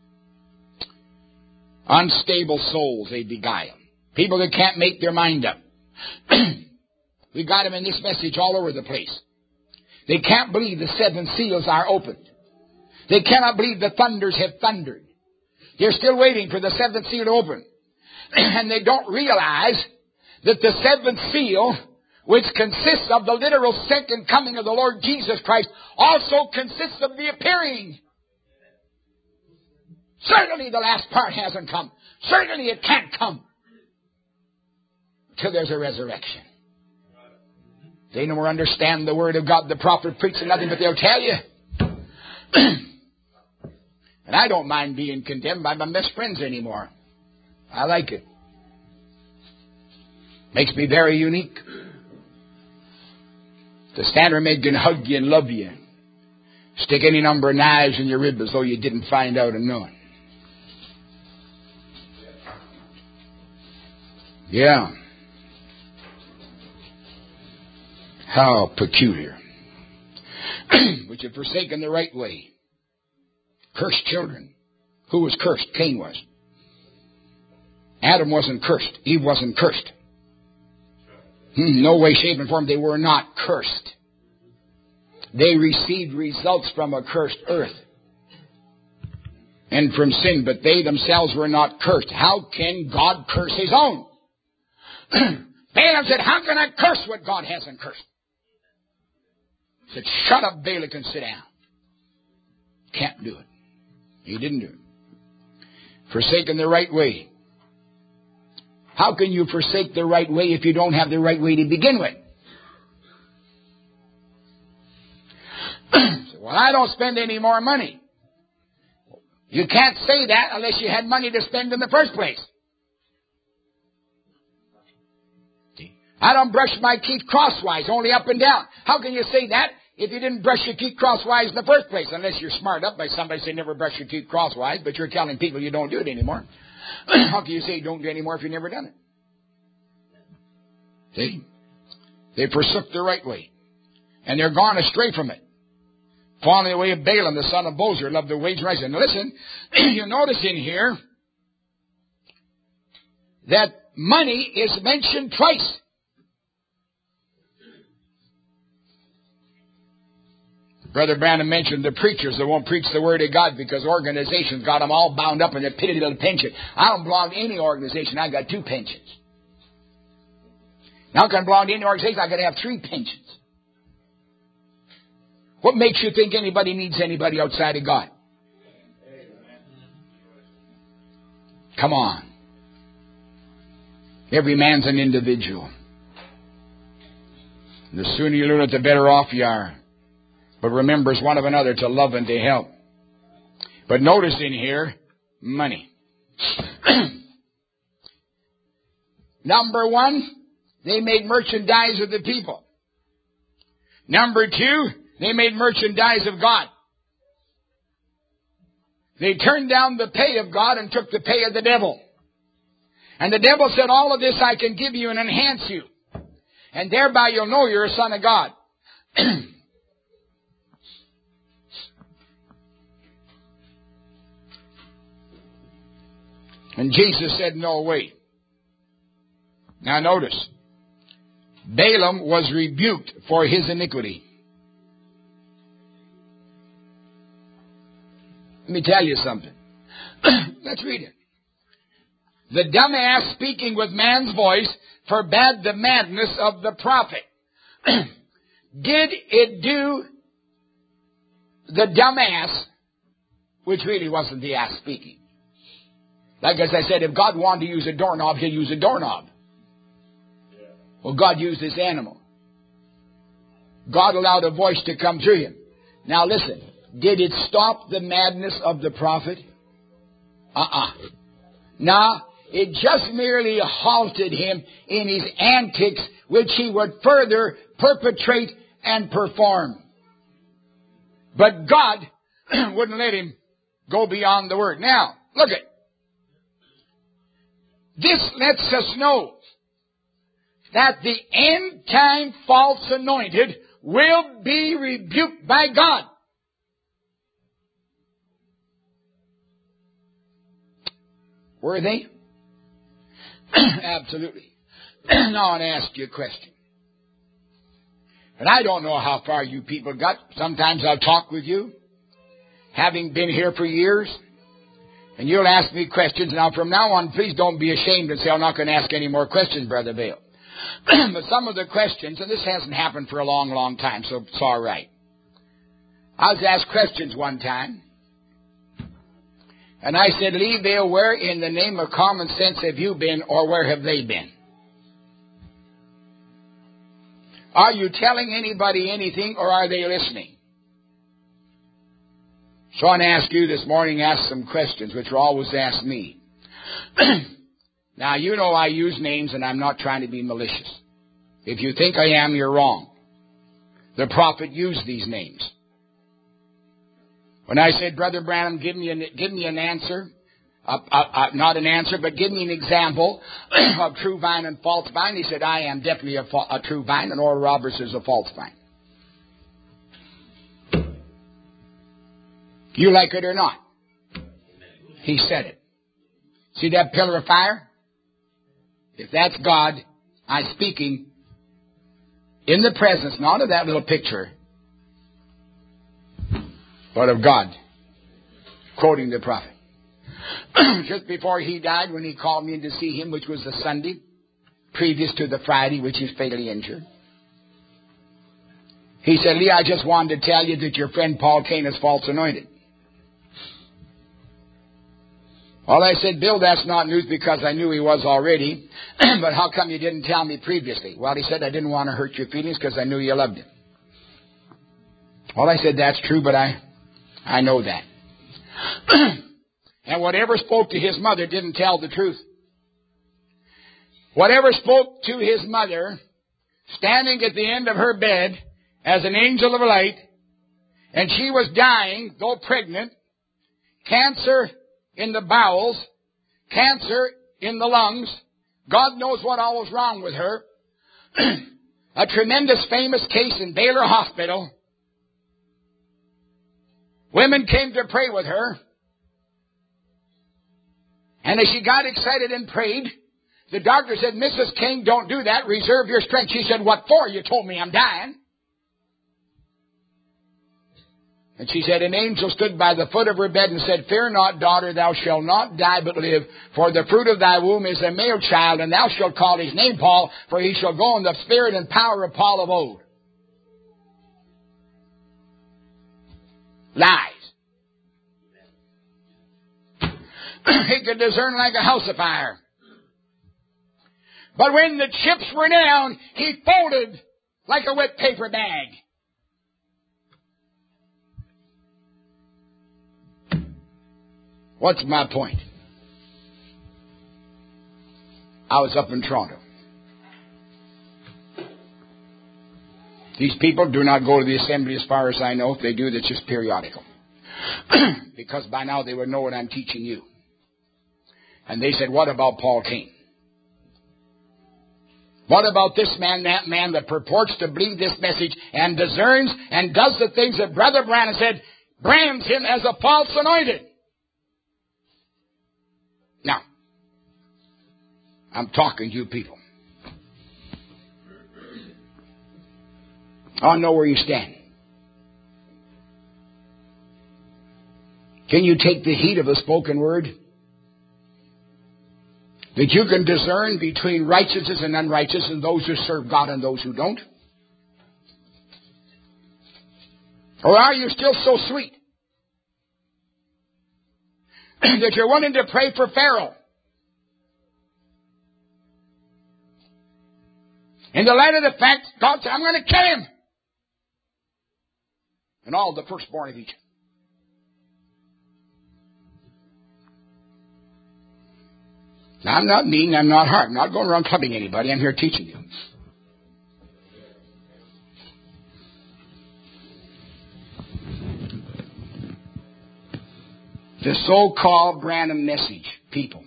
Unstable souls, they beguile. People that can't make their mind up. We got them in this message all over the place. They can't believe the seven seals are opened. They cannot believe the thunders have thundered. They're still waiting for the seventh seal to open. And they don't realize that the seventh seal, which consists of the literal second coming of the Lord Jesus Christ, also consists of the appearing. Certainly the last part hasn't come. Certainly it can't come till there's a resurrection. They no more understand the Word of God. The prophet preaches nothing but they'll tell you. And I don't mind being condemned by my best friends anymore. I like it. Makes me very unique. The standard man can hug you and love you. Stick any number of knives in your rib as though you didn't find out and know it. Yeah. How peculiar. Which have forsaken the right way. Cursed children. Who was cursed? Cain was. Adam wasn't cursed. Eve wasn't cursed. Hmm, no way, shape, and form. They were not cursed. They received results from a cursed earth and from sin, but they themselves were not cursed. How can God curse His own? Balaam said, how can I curse what God hasn't cursed? He said, shut up, Balak, and sit down. Can't do it. He didn't do it. Forsaken the right way. How can you forsake the right way if you don't have the right way to begin with? Well, I don't spend any more money. You can't say that unless you had money to spend in the first place. I don't brush my teeth crosswise, only up and down. How can you say that if you didn't brush your teeth crosswise in the first place? Unless you're smart up by somebody saying never brush your teeth crosswise, but you're telling people you don't do it anymore. How can you say you don't do it anymore if you've never done it? See? They forsook the right way. And they're gone astray from it. Following the way of Balaam, the son of Bosor, loved the wage of righteousness. Now listen, you notice in here that money is mentioned twice. Brother Branham mentioned the preachers that won't preach the Word of God because organizations got them all bound up in a pitty little pension. I don't belong to any organization. I got two pensions. Now I can belong to any organization. I got to have three pensions. What makes you think anybody needs anybody outside of God? Come on. Every man's an individual. The sooner you learn it, the better off you are. But remembers one of another to love and to help. But notice in here, money. Number one, they made merchandise of the people. Number two, they made merchandise of God. They turned down the pay of God and took the pay of the devil. And the devil said, all of this I can give you and enhance you. And thereby you'll know you're a son of God. And Jesus said, no, wait. Now notice, Balaam was rebuked for his iniquity. Let me tell you something. Let's read it. The dumbass speaking with man's voice forbade the madness of the prophet. Did it do the dumbass, which really wasn't the ass speaking? Like as I said, if God wanted to use a doorknob, He'll use a doorknob. Well, God used this animal. God allowed a voice to come through him. Now listen, did it stop the madness of the prophet? Uh-uh. Nah, it just merely halted him in his antics, which he would further perpetrate and perform. But God wouldn't let him go beyond the word. Now, look at this lets us know that the end-time false anointed will be rebuked by God. Were they? Absolutely. Now I want to ask you a question. And I don't know how far you people got. Sometimes I'll talk with you, having been here for years, and you'll ask me questions. Now from now on, please don't be ashamed and say, I'm not going to ask any more questions, Brother Vail. But some of the questions, and this hasn't happened for a long, long time, so it's all right. I was asked questions one time. And I said, Lee Vail, where in the name of common sense have you been, or where have they been? Are you telling anybody anything, or are they listening? So I want to ask you this morning, ask some questions, which are always asked me. Now, you know I use names, and I'm not trying to be malicious. If you think I am, you're wrong. The prophet used these names. When I said, Brother Branham, give me an, give me an answer, uh, uh, uh, not an answer, but give me an example of true vine and false vine, he said, I am definitely a, fa- a true vine, and Oral Roberts is a false vine. You like it or not? He said it. See that pillar of fire? If that's God, I'm speaking in the presence, not of that little picture, but of God, quoting the prophet. Just before he died, when he called me in to see him, which was the Sunday, previous to the Friday, which he was fatally injured, he said, Lee, I just wanted to tell you that your friend Paul Cain is false anointed. Well, I said, Bill, that's not news because I knew he was already, but how come you didn't tell me previously? Well, he said, I didn't want to hurt your feelings because I knew you loved him. Well, I said, that's true, but I... I know that. And whatever spoke to his mother didn't tell the truth. Whatever spoke to his mother, standing at the end of her bed as an angel of light, and she was dying, though pregnant, cancer in the bowels, cancer in the lungs, God knows what all was wrong with her, a tremendous famous case in Baylor Hospital. Women came to pray with her. And as she got excited and prayed, the doctor said, Missus King, don't do that. Reserve your strength. She said, what for? You told me I'm dying. And she said, an angel stood by the foot of her bed and said, fear not, daughter, thou shalt not die but live. For the fruit of thy womb is a male child, and thou shalt call his name Paul, for he shall go in the spirit and power of Paul of old. Lies. He could discern like a house afire. But when the chips were down, he folded like a wet paper bag. What's my point? I was up in Toronto. These people do not go to the assembly as far as I know. If they do, that's just periodical. Because by now they would know what I'm teaching you. And they said, what about Paul Cain? What about this man, that man that purports to believe this message and discerns and does the things that Brother Branham said, brands him as a false anointed? Now, I'm talking to you people. I know where you stand. Can you take the heat of a spoken word? That you can discern between righteousness and unrighteousness and those who serve God and those who don't? Or are you still so sweet that you're wanting to pray for Pharaoh? In the light of the fact, God said, I'm going to kill him. And all the firstborn of Egypt. Now, I'm not mean, I'm not hard. I'm not going around clubbing anybody. I'm here teaching you. The so-called Branham message, people.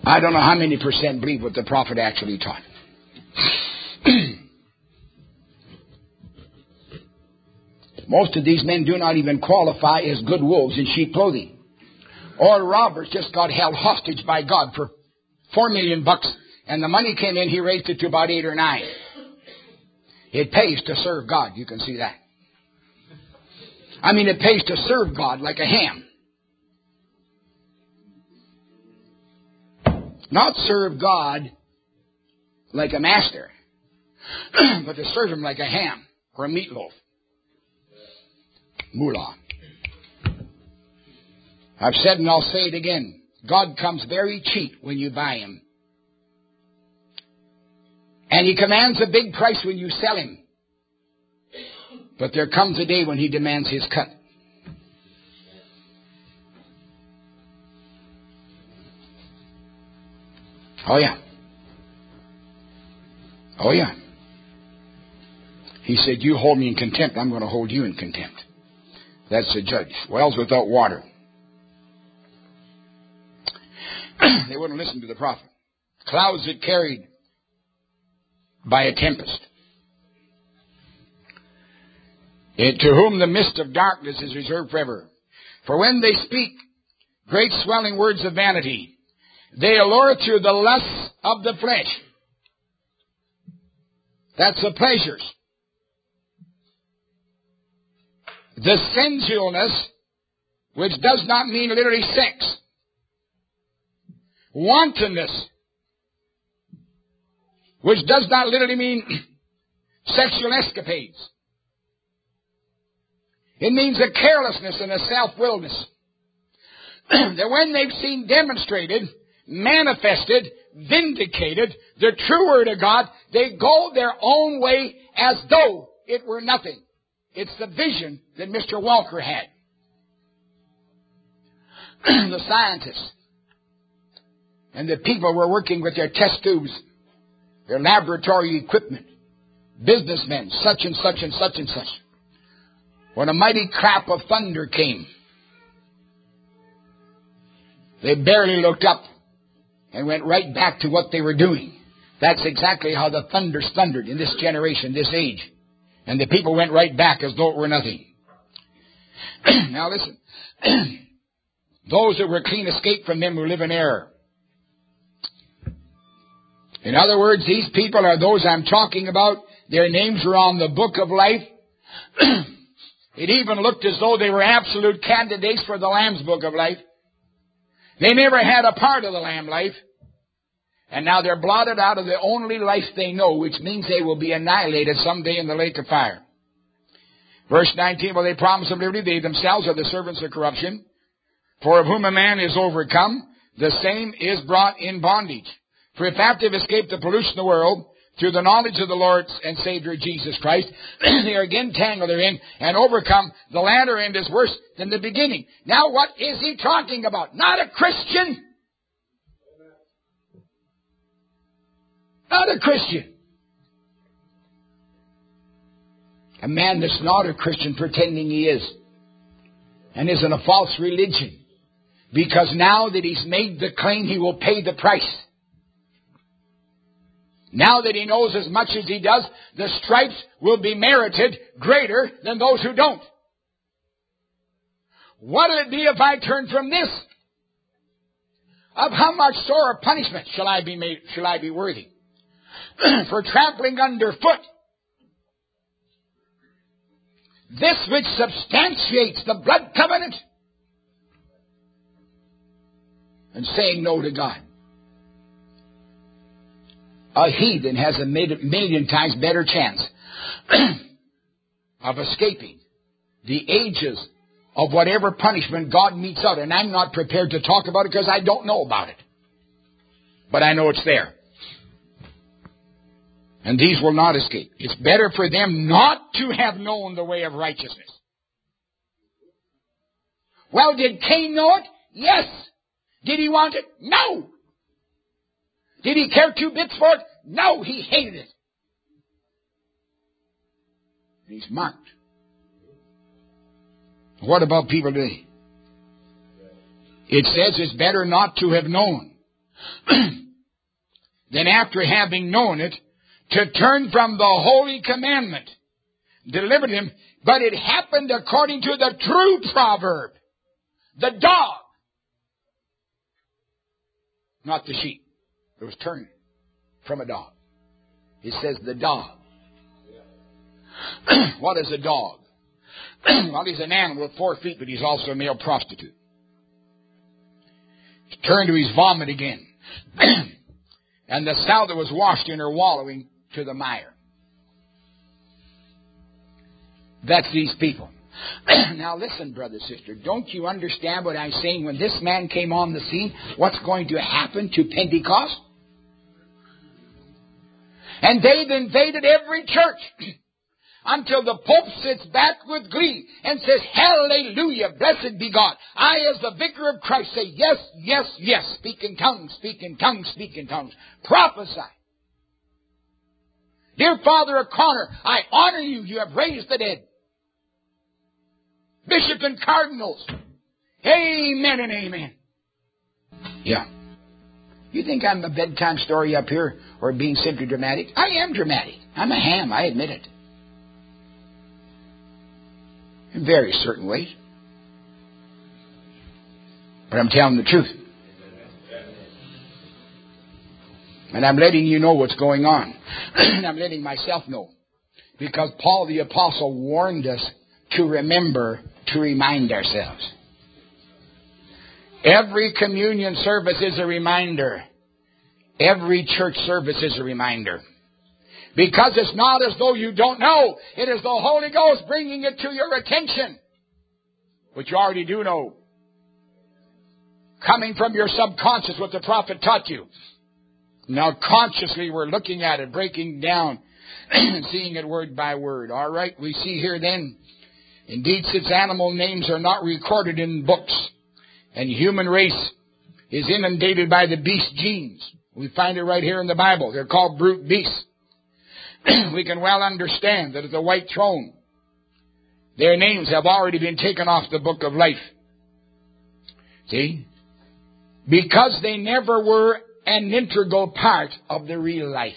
I don't know how many percent believe what the prophet actually taught. Most of these men do not even qualify as good wolves in sheep clothing. Or robbers just got held hostage by God for four million bucks, and the money came in, he raised it to about eight or nine. It pays to serve God, you can see that. I mean, it pays to serve God like a ham. Not serve God like a master, but to serve Him like a ham or a meatloaf. Moolah. I've said and I'll say it again. God comes very cheap when you buy Him. And He commands a big price when you sell Him. But there comes a day when He demands His cut. Oh yeah. Oh yeah. He said, you hold me in contempt, I'm going to hold you in contempt. That's the judge. Wells without water. They wouldn't listen to the prophet. Clouds that carried by a tempest. It, to whom the mist of darkness is reserved forever. For when they speak great swelling words of vanity, they allure through the lusts of the flesh. That's the pleasures. The sensualness, which does not mean literally sex. Wantonness, which does not literally mean sexual escapades. It means a carelessness and a self-willedness. That when they've seen demonstrated, manifested, vindicated the true Word of God, they go their own way as though it were nothing. It's the vision that Mister Walker had. The scientists and the people were working with their test tubes, their laboratory equipment, businessmen, such and such and such and such. When a mighty clap of thunder came, they barely looked up and went right back to what they were doing. That's exactly how the thunders thundered in this generation, this age. And the people went right back as though it were nothing. Now listen. Those that were clean escaped from them who live in error. In other words, these people are those I'm talking about. Their names were on the book of life. It even looked as though they were absolute candidates for the Lamb's book of life. They never had a part of the Lamb life. And now they're blotted out of the only life they know, which means they will be annihilated someday in the lake of fire. Verse nineteen, well, they promise of liberty, they themselves are the servants of corruption. For of whom a man is overcome, the same is brought in bondage. For if after they've escaped the pollution of the world, through the knowledge of the Lord and Savior Jesus Christ, they are again tangled therein and overcome, the latter end is worse than the beginning. Now what is he talking about? Not a Christian. Not a Christian. A man that's not a Christian pretending he is. And is in a false religion. Because now that he's made the claim, he will pay the price. Now that he knows as much as he does, the stripes will be merited greater than those who don't. What'll it be if I turn from this? Of how much sore punishment shall I be made, shall I be worthy? For trampling underfoot this which substantiates the blood covenant and saying no to God. A heathen has a million times better chance of escaping the ages of whatever punishment God metes out. And I'm not prepared to talk about it because I don't know about it. But I know it's there. And these will not escape. It's better for them not to have known the way of righteousness. Well, did Cain know it? Yes. Did he want it? No. Did he care two bits for it? No, he hated it. He's marked. What about people today? It says it's better not to have known. Then after having known it, to turn from the holy commandment, delivered him. But it happened according to the true proverb. The dog. Not the sheep. It was turned from a dog. It says the dog. What is a dog? Well, he's an animal with four feet, but he's also a male prostitute. He turned to his vomit again. And the sow that was washed in her wallowing to the mire. That's these people. Now listen, brother, sister, don't you understand what I'm saying? When this man came on the scene, what's going to happen to Pentecost? And they've invaded every church until the Pope sits back with glee and says, hallelujah, blessed be God. I, as the vicar of Christ, say, yes, yes, yes. Speak in tongues, speak in tongues, speak in tongues. Prophesy. Dear Father O'Connor, I honor you. You have raised the dead. Bishop and cardinals. Amen and amen. Yeah. You think I'm a bedtime story up here or being simply dramatic? I am dramatic. I'm a ham. I admit it. In very certain ways. But I'm telling the truth. And I'm letting you know what's going on. And I'm letting myself know. Because Paul the Apostle warned us to remember to remind ourselves. Every communion service is a reminder. Every church service is a reminder. Because it's not as though you don't know. It is the Holy Ghost bringing it to your attention. Which you already do know. Coming from your subconscious, what the prophet taught you. Now consciously we're looking at it, breaking down, and seeing it word by word. All right, we see here then, indeed, since animal names are not recorded in books, and human race is inundated by the beast genes. We find it right here in the Bible. They're called brute beasts. We can well understand that at the white throne, their names have already been taken off the book of life. See? Because they never were an integral part of the real life.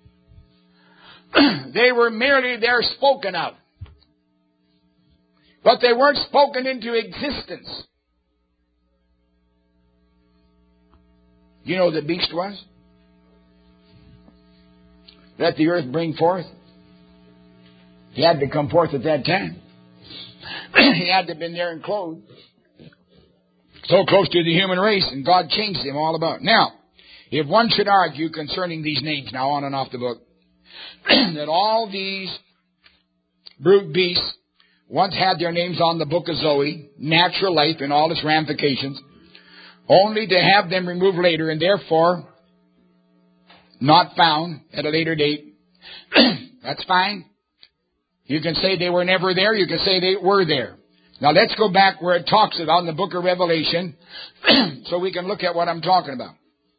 They were merely there spoken of. But they weren't spoken into existence. You know who the beast was? Let the earth bring forth. He had to come forth at that time. He had to have been there and clothed. So close to the human race, and God changed him all about. Now, if one should argue concerning these names, now on and off the book, that all these brute beasts once had their names on the book of Zoe, natural life in all its ramifications, only to have them removed later and therefore not found at a later date. That's fine. You can say they were never there. You can say they were there. Now let's go back where it talks about in the book of Revelation so we can look at what I'm talking about.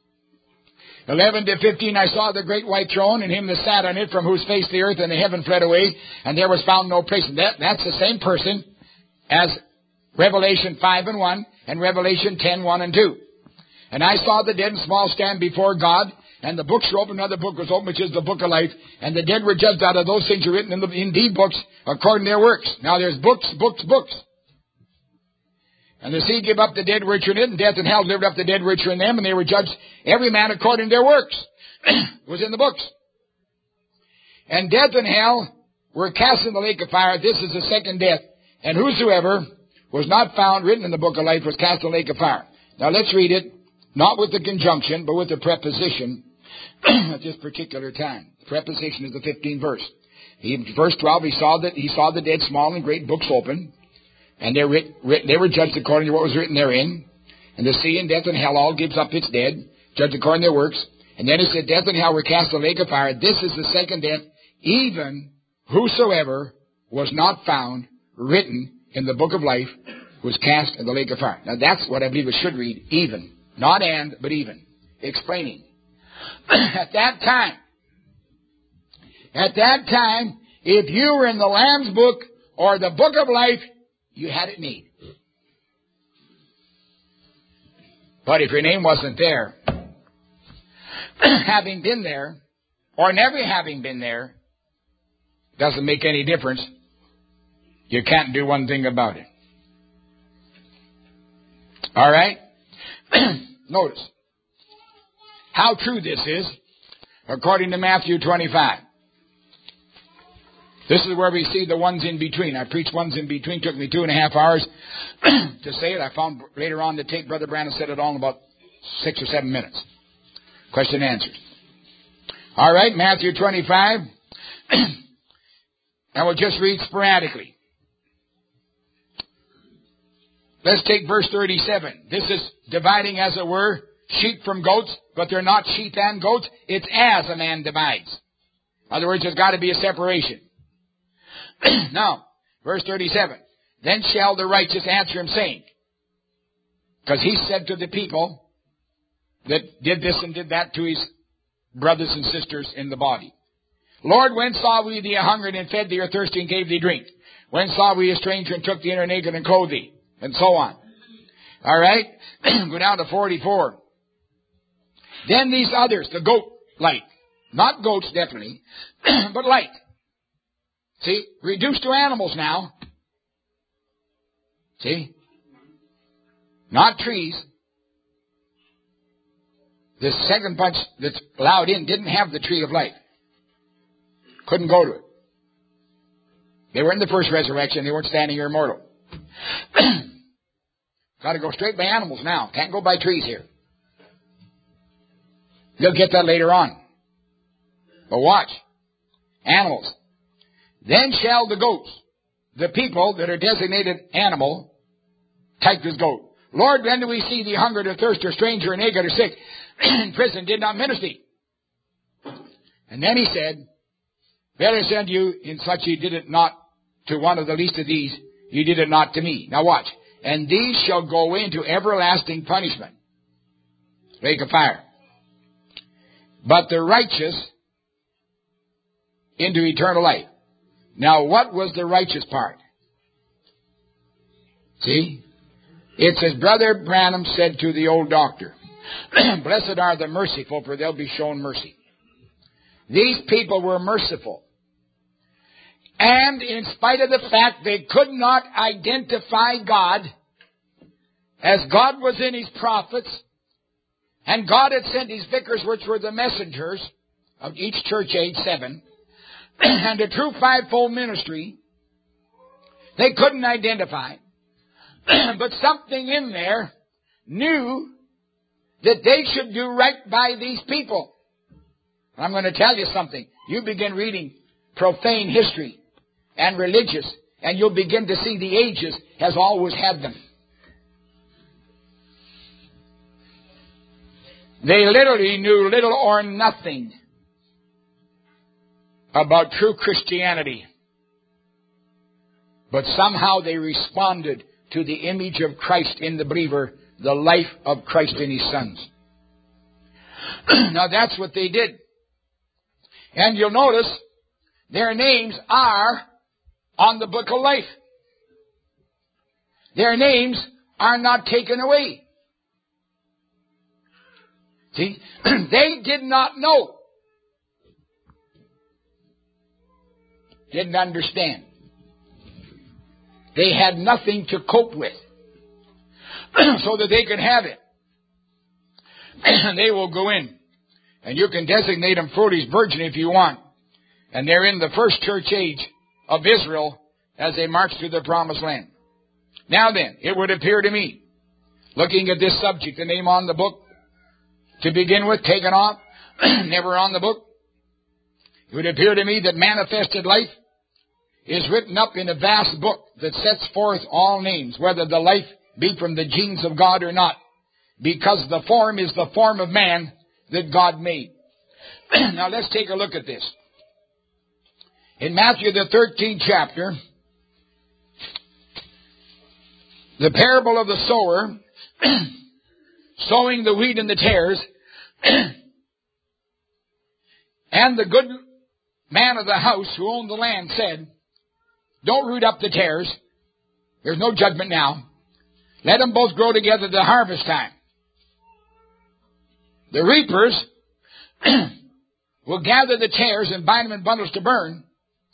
eleven to fifteen, I saw the great white throne and him that sat on it, from whose face the earth and the heaven fled away, and there was found no place. And that, that's the same person as Revelation five and one and Revelation ten, one and two. And I saw the dead and small stand before God, and the books were opened, another book was opened, which is the book of life, and the dead were judged out of those things written in the indeed books according to their works. Now there's books, books, books. And the sea gave up the dead which were in it, and death and hell delivered up the dead which were in them, and they were judged every man according to their works. It was in the books. And death and hell were cast in the lake of fire. This is the second death. And whosoever was not found written in the book of life was cast in the lake of fire. Now let's read it, not with the conjunction, but with the preposition at this particular time. The preposition is the fifteenth verse. He, verse twelve, he saw that he saw the dead, small and great, books open. And they, writ, writ, they were judged according to what was written therein. And the sea and death and hell all gives up its dead, judged according to their works. And then it said, death and hell were cast in the lake of fire. This is the second death, even whosoever was not found written in the book of life was cast in the lake of fire. Now that's what I believe it should read, even. Not and, but even. Explaining. At that time, at that time, if you were in the Lamb's book or the book of life, you had it made. But if your name wasn't there, having been there or never having been there doesn't make any difference. You can't do one thing about it. All right? Notice how true this is according to Matthew twenty-five. This is where we see the ones in between. I preached ones in between. Took me two and a half hours to say it. I found later on the tape Brother Branham said it all in about six or seven minutes. Question and answer. All right, Matthew twenty-five. And we'll just read sporadically. Let's take verse thirty-seven. This is dividing, as it were, sheep from goats, but they're not sheep and goats. It's as a man divides. In other words, there's got to be a separation. Now, verse thirty-seven. Then shall the righteous answer him, saying, because he said to the people that did this and did that to his brothers and sisters in the body, Lord, when saw we thee a hungered and fed thee, or thirsty and gave thee drink? When saw we a stranger and took thee in, or naked and clothed thee? And so on. All right? Go down to forty-four. Then these others, the goat-like, not goats definitely, but like. See, reduced to animals now. See? Not trees. The second bunch that's allowed in didn't have the tree of life. Couldn't go to it. They were in the first resurrection. They weren't standing here immortal. Got to go straight by animals now. Can't go by trees here. You'll get that later on. But watch. Animals. Then shall the goats, the people that are designated animal, typed as goat. Lord, when do we see thee hungered or thirst or stranger or naked or sick in prison, did not minister thee? And then he said, better send you in such ye did it not to one of the least of these, you did it not to me. Now watch. And these shall go into everlasting punishment, lake of fire. But the righteous into eternal life. Now what was the righteous part? See? It's as Brother Branham said to the old doctor, blessed are the merciful, for they'll be shown mercy. These people were merciful. And in spite of the fact they could not identify God, as God was in his prophets, and God had sent his vicars, which were the messengers of each church age seven, and a true fivefold ministry, they couldn't identify. But something in there knew that they should do right by these people. I'm going to tell you something. You begin reading profane history and religious, and you'll begin to see the ages has always had them. They literally knew little or nothing about true Christianity. But somehow they responded to the image of Christ in the believer, the life of Christ in his sons. Now that's what they did. And you'll notice their names are on the book of life. Their names are not taken away. See, they did not know. Didn't understand. They had nothing to cope with so that they could have it. And they will go in. And you can designate them foolish virgin if you want. And they're in the first church age of Israel as they march to the promised land. Now then, it would appear to me, looking at this subject, the name on the book, to begin with, taken off, never on the book, it would appear to me that manifested life is written up in a vast book that sets forth all names, whether the life be from the genes of God or not, because the form is the form of man that God made. Now let's take a look at this. In Matthew the thirteenth chapter, the parable of the sower, sowing the wheat and the tares, and the good man of the house who owned the land said, don't root up the tares. There's no judgment now. Let them both grow together to harvest time. The reapers will gather the tares and bind them in bundles to burn,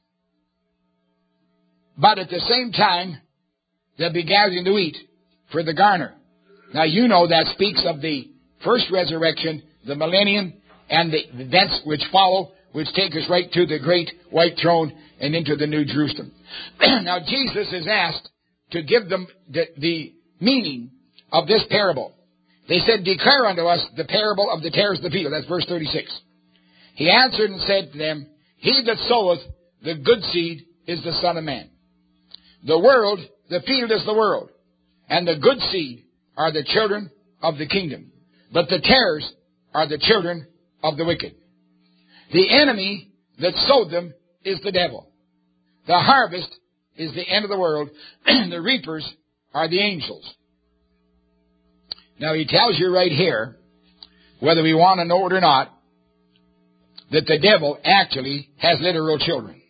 but at the same time, they'll be gathering the wheat for the garner. Now, you know that speaks of the first resurrection, the millennium, and the events which follow, which take us right to the great white throne and into the New Jerusalem. Now, Jesus is asked to give them the, the meaning of this parable. They said, declare unto us the parable of the tares of the field. That's verse thirty-six. He answered and said to them, he that soweth the good seed is the Son of Man. The world, the field is the world, and the good seed are the children of the kingdom. But the tares are the children of the wicked. The enemy that sowed them is the devil. The harvest is the end of the world. The reapers are the angels. Now he tells you right here, whether we want to know it or not, that the devil actually has literal children.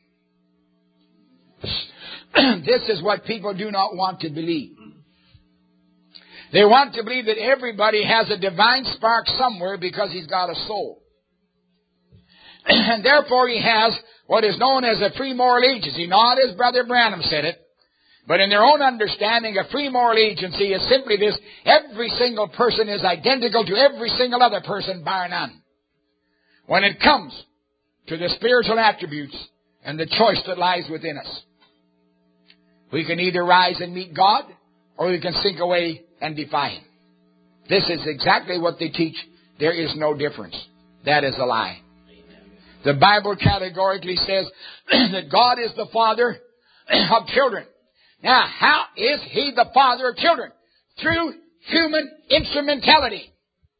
This is what people do not want to believe. They want to believe that everybody has a divine spark somewhere because he's got a soul. And therefore he has what is known as a free moral agency. Not as Brother Branham said it, but in their own understanding, a free moral agency is simply this: every single person is identical to every single other person, bar none, when it comes to the spiritual attributes and the choice that lies within us. We can either rise and meet God, or we can sink away and defy Him. This is exactly what they teach. There is no difference. That is a lie. The Bible categorically says that God is the Father of children. Now, how is He the Father of children? Through human instrumentality.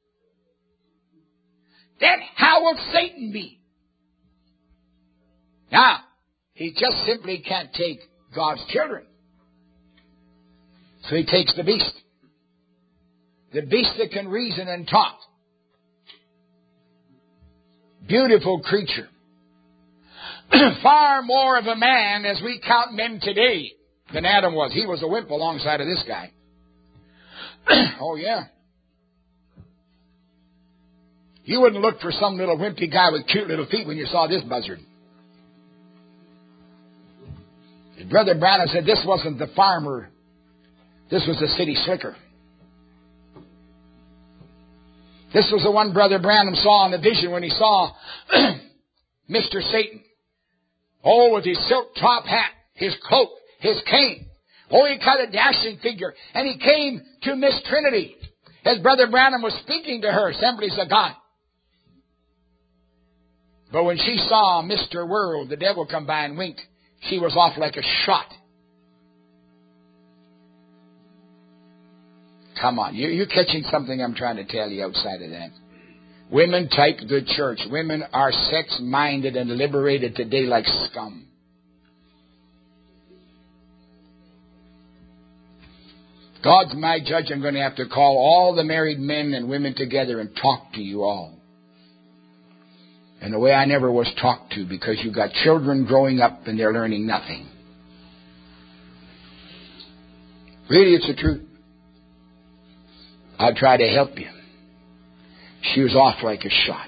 Then how will Satan be? Now, he just simply can't take God's children. So he takes the beast. The beast that can reason and talk. Beautiful creature. Far more of a man as we count men today than Adam was. He was a wimp alongside of this guy. Oh, yeah. You wouldn't look for some little wimpy guy with cute little feet when you saw this buzzard. Brother Branham said this wasn't the farmer. This was the city slicker. This was the one Brother Branham saw in the vision when he saw Mister Satan. Oh, with his silk top hat, his cloak, his cane. Oh, he cut a dashing figure. And he came to Miss Trinity as Brother Branham was speaking to her, Assemblies of God. But when she saw Mister World, the devil, come by and winked, she was off like a shot. Come on, you, you're catching something I'm trying to tell you outside of that. Women type the church. Women are sex-minded and liberated today like scum. God's my judge. I'm going to have to call all the married men and women together and talk to you all. In a way I never was talked to, because you've got children growing up and they're learning nothing. Really, it's the truth. I'll try to help you. She was off like a shot.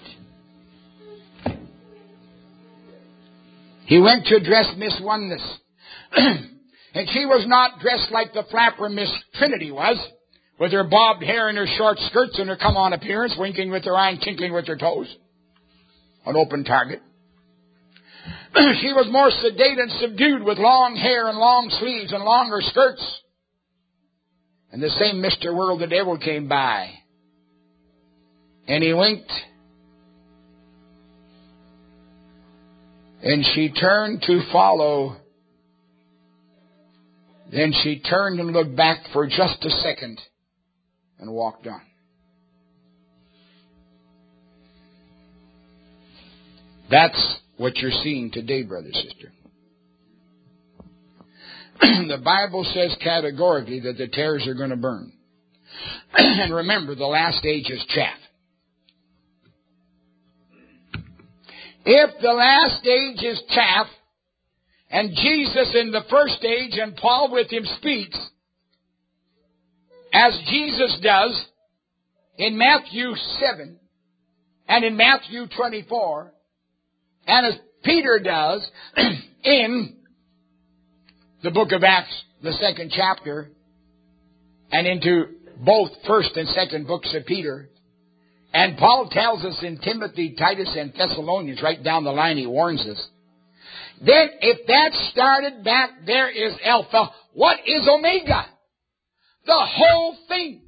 He went to address Miss Oneness. And she was not dressed like the flapper Miss Trinity was, with her bobbed hair and her short skirts and her come-on appearance, winking with her eye and tinkling with her toes. An open target. She was more sedate and subdued, with long hair and long sleeves and longer skirts. And the same Mister World, the devil, came by. And he winked. And she turned to follow. Then she turned and looked back for just a second and walked on. That's what you're seeing today, brother, sister. The Bible says categorically that the tares are going to burn. And remember, the last age is chaff. If the last age is chaff, and Jesus in the first age and Paul with him speaks, as Jesus does in Matthew seven and in Matthew twenty-four, and as Peter does in the book of Acts, the second chapter, and into both first and second books of Peter. And Paul tells us in Timothy, Titus, and Thessalonians, right down the line, he warns us. Then, if that started back there is Alpha, what is Omega? The whole thing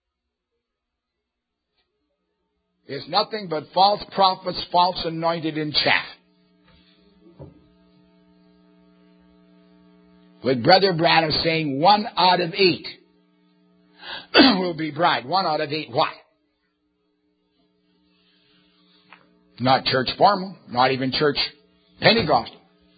is nothing but false prophets, false anointed in chaff. With Brother Branham saying one out of eight will be bride. One out of eight what? Not church formal, not even church Pentecostal.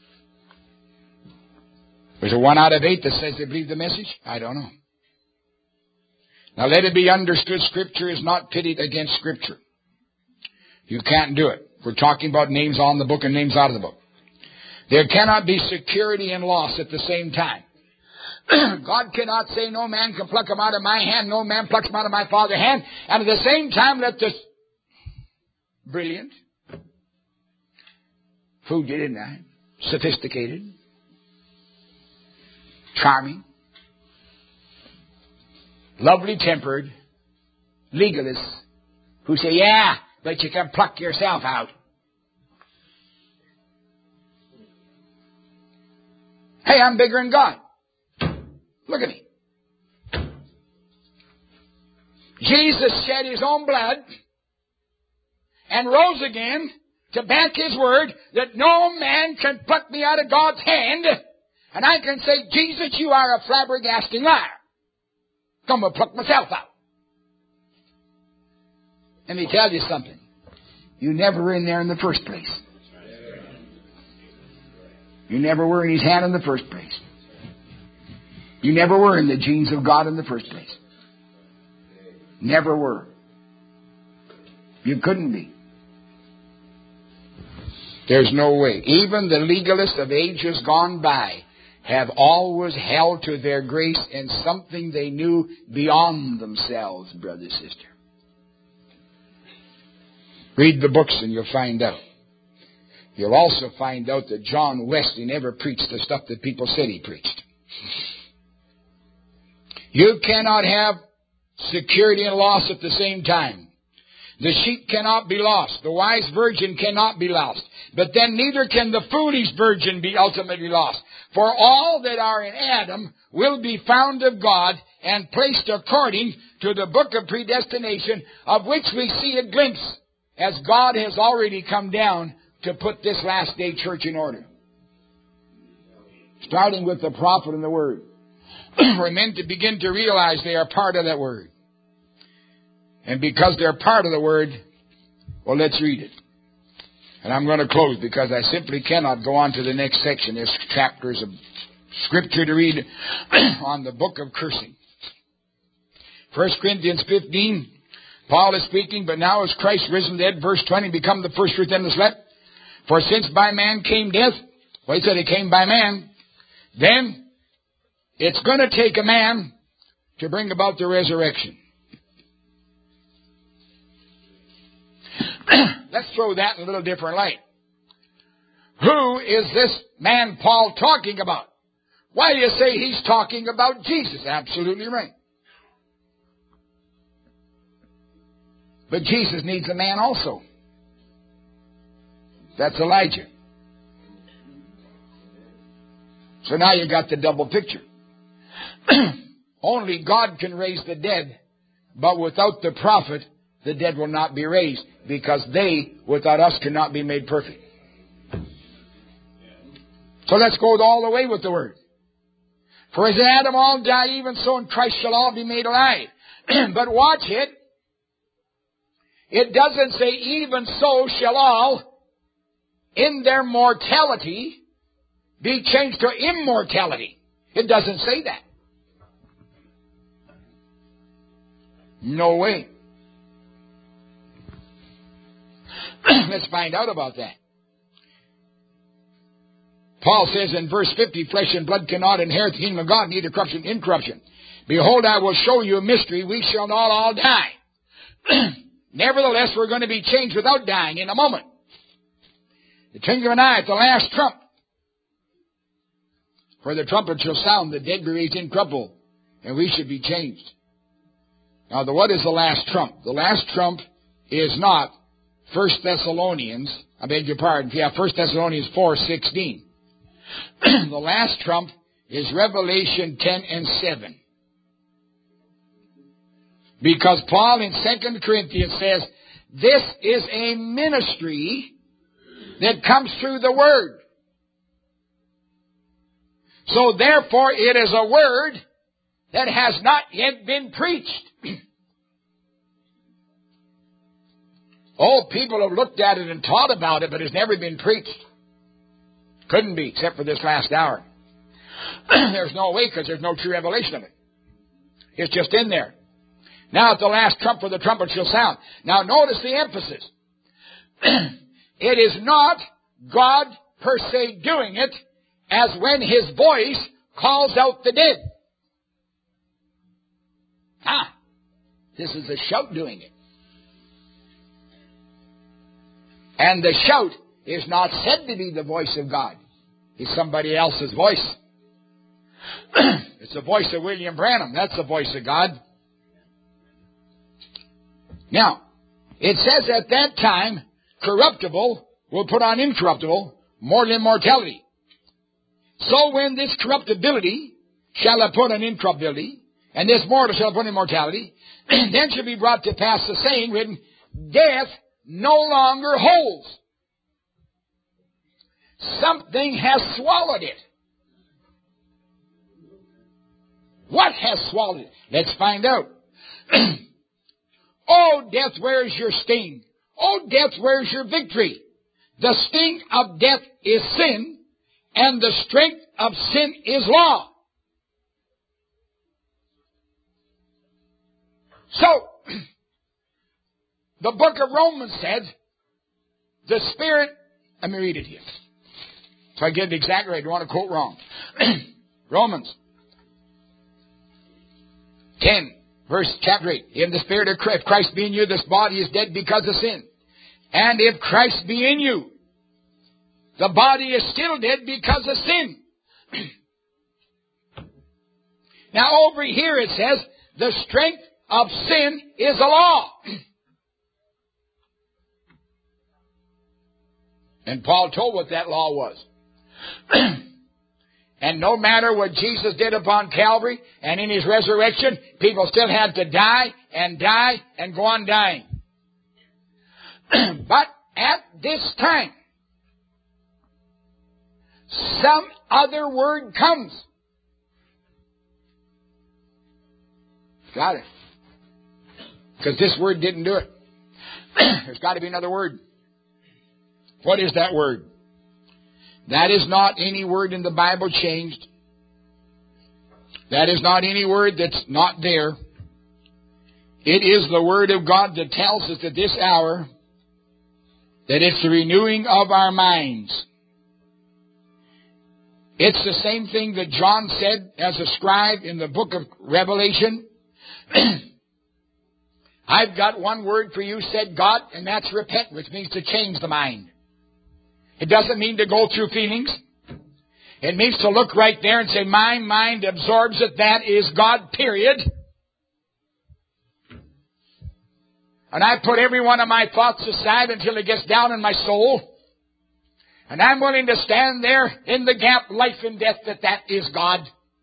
There's a one out of eight that says they believe the message? I don't know. Now let it be understood, Scripture is not pitted against Scripture. You can't do it. We're talking about names on the book and names out of the book. There cannot be security and loss at the same time. God cannot say, no man can pluck them out of my hand, no man plucks them out of my Father's hand, and at the same time let this brilliant, food you didn't I? Sophisticated, charming, lovely tempered legalists who say, yeah, but you can pluck yourself out. Hey, I'm bigger than God. Look at me. Jesus shed His own blood and rose again to back His word that no man can pluck me out of God's hand. And I can say, Jesus, you are a flabbergasting liar. I'm going to pluck myself out. Let me tell you something. You never were in there in the first place. You never were in His hand in the first place. You never were in the genes of God in the first place. Never were. You couldn't be. There's no way. Even the legalists of ages gone by have always held to their grace and something they knew beyond themselves, brother, sister. Read the books and you'll find out. You'll also find out that John Wesley never preached the stuff that people said he preached. You cannot have security and loss at the same time. The sheep cannot be lost. The wise virgin cannot be lost. But then neither can the foolish virgin be ultimately lost. For all that are in Adam will be found of God and placed according to the book of predestination, of which we see a glimpse as God has already come down to put this last day church in order. Starting with the prophet and the word. We're meant to begin to realize they are part of that word. And because they're part of the word, well, let's read it. And I'm going to close because I simply cannot go on to the next section. There's chapters of scripture to read on the book of cursing. First Corinthians fifteen, Paul is speaking, but now is Christ risen dead, verse twenty, become the first fruit then the slept. For since by man came death, well, he said it came by man, then it's going to take a man to bring about the resurrection. Let's throw that in a little different light. Who is this man Paul talking about? Why do you say he's talking about Jesus? Absolutely right. But Jesus needs a man also. That's Elijah. So now you got the double picture. Only God can raise the dead, but without the prophet, the dead will not be raised, because they, without us, cannot be made perfect. So let's go all the way with the word. For as in Adam all die, even so in Christ shall all be made alive. But watch it. It doesn't say, even so shall all, in their mortality, be changed to immortality. It doesn't say that. No way. Let's find out about that. Paul says in verse fifty, flesh and blood cannot inherit the kingdom of God, neither corruption, incorruption. Behold, I will show you a mystery. We shall not all die. Nevertheless, we're going to be changed without dying in a moment. The twinkling of an eye at the last trump. For the trumpet shall sound, the dead be raised incorruptible, and we should be changed. Now, the, what is the last trump? The last trump is not First Thessalonians, I beg your pardon, yeah, First Thessalonians four sixteen. The last trump is Revelation ten and seven. Because Paul in Second Corinthians says, this is a ministry that comes through the Word. So therefore it is a Word that has not yet been preached. Oh, people have looked at it and taught about it, but it's never been preached. Couldn't be, except for this last hour. There's no way, because there's no true revelation of it. It's just in there. Now at the last trump, for the trumpet shall sound. Now notice the emphasis. It is not God per se doing it, as when His voice calls out the dead. Ah, this is a shout doing it. And the shout is not said to be the voice of God. It's somebody else's voice. It's the voice of William Branham. That's the voice of God. Now, it says at that time, corruptible will put on incorruptible, mortal immortality. So when this corruptibility shall have put on incorruptibility, and this mortal shall have put on immortality, then shall be brought to pass the saying written, death no longer holds. Something has swallowed it. What has swallowed it? Let's find out. Oh, death, where is your sting? Oh, death, where is your victory? The sting of death is sin, and the strength of sin is law. So, the book of Romans said, the Spirit, let me read it here, so I get it exactly right. I don't want to quote wrong. Romans ten. Verse chapter eight. In the Spirit of Christ, if Christ be in you, this body is dead because of sin. And if Christ be in you, the body is still dead because of sin. Now over here it says, the strength of sin is a law. And Paul told what that law was. And no matter what Jesus did upon Calvary and in His resurrection, people still had to die and die and go on dying. But at this time, some other word comes. Got it. Because this word didn't do it. There's got to be another word. What is that word? That is not any word in the Bible changed. That is not any word that's not there. It is the Word of God that tells us at this hour that it's the renewing of our minds. It's the same thing that John said as a scribe in the book of Revelation. I've got one word for you, said God, and that's repent, which means to change the mind. It doesn't mean to go through feelings. It means to look right there and say, my mind absorbs it. That is God, period. And I put every one of my thoughts aside until it gets down in my soul. And I'm willing to stand there in the gap, life and death, that that is God.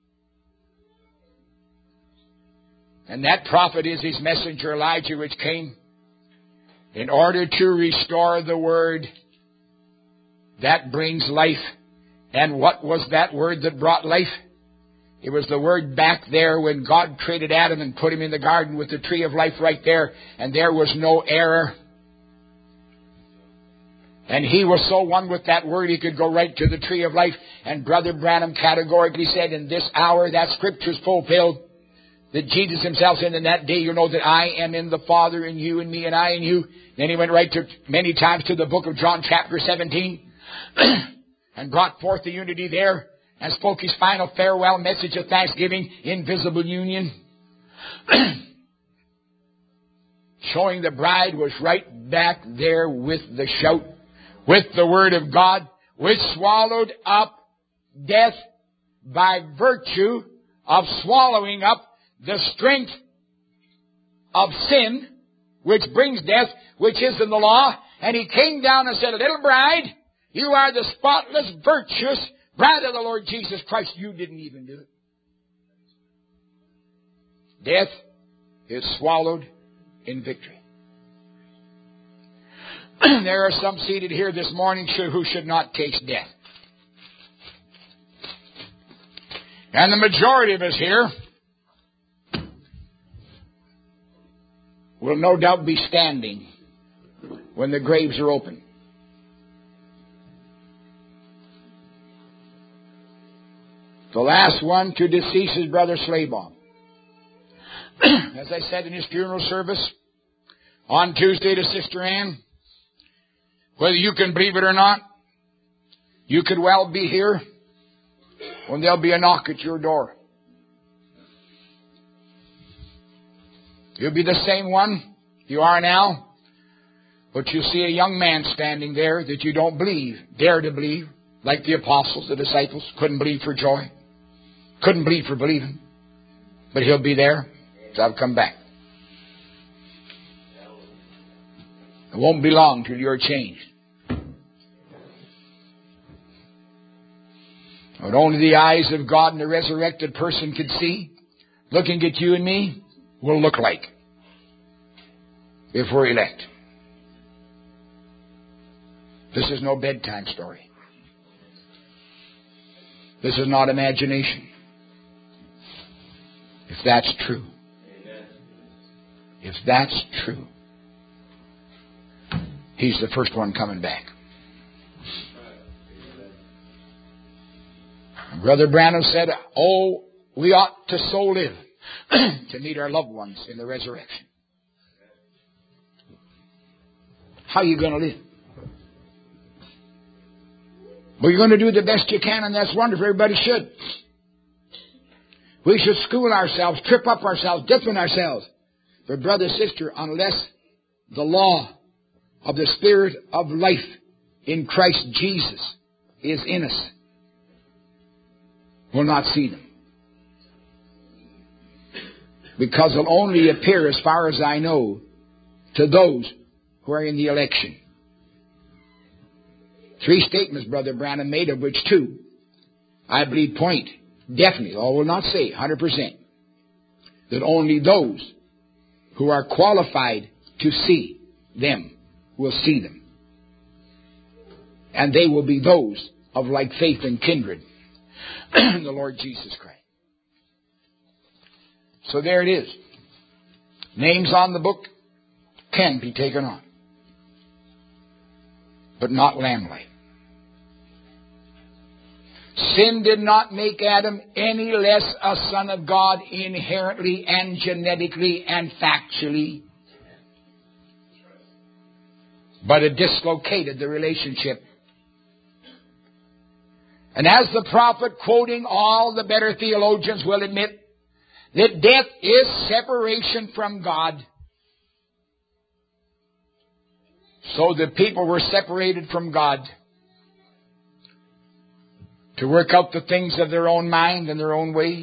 And that prophet is His messenger Elijah, which came in order to restore the Word that brings life. And what was that word that brought life? It was the word back there when God created Adam and put him in the garden with the tree of life right there. And there was no error. And he was so one with that word, he could go right to the tree of life. And Brother Branham categorically said, in this hour that Scripture's fulfilled, that Jesus Himself said, in that day you know that I am in the Father, and you and me, and I and you. Then he went right to many times to the book of John chapter seventeen. And brought forth the unity there and spoke His final farewell message of thanksgiving in visible union. showing the bride was right back there with the shout, with the Word of God, which swallowed up death by virtue of swallowing up the strength of sin, which brings death, which is in the law. And He came down and said, little bride, you are the spotless, virtuous bride of the Lord Jesus Christ. You didn't even do it. Death is swallowed in victory. There are some seated here this morning who should not taste death. And the majority of us here will no doubt be standing when the graves are open. The last one to decease is Brother Slaybaum. As I said in his funeral service on Tuesday to Sister Ann, whether you can believe it or not, you could well be here when there'll be a knock at your door. You'll be the same one you are now, but you'll see a young man standing there that you don't believe, dare to believe, like the apostles, the disciples, couldn't believe for joy, couldn't believe for believing, but he'll be there. So I've come back. It won't be long till you're changed. What only the eyes of God and the resurrected person could see, looking at you and me, will look like if we're elect. This is no bedtime story. This is not imagination. If that's true. If that's true, He's the first one coming back. Brother Branham said, oh, we ought to so live to meet our loved ones in the resurrection. How are you going to live? Well, you're going to do the best you can, and that's wonderful. Everybody should. We should school ourselves, trip up ourselves, discipline ourselves. But brother, sister, unless the law of the Spirit of life in Christ Jesus is in us, we'll not see them. Because it'll only appear, as far as I know, to those who are in the election. Three statements Brother Branham made, of which two, I believe, point definitely, I will not say one hundred percent, that only those who are qualified to see them will see them. And they will be those of like faith and kindred in the Lord Jesus Christ. So there it is. Names on the book can be taken on, but not lamb-like. Sin did not make Adam any less a son of God inherently and genetically and factually, but it dislocated the relationship. And as the prophet, quoting all the better theologians, will admit, that death is separation from God. So the people were separated from God to work out the things of their own mind and their own ways.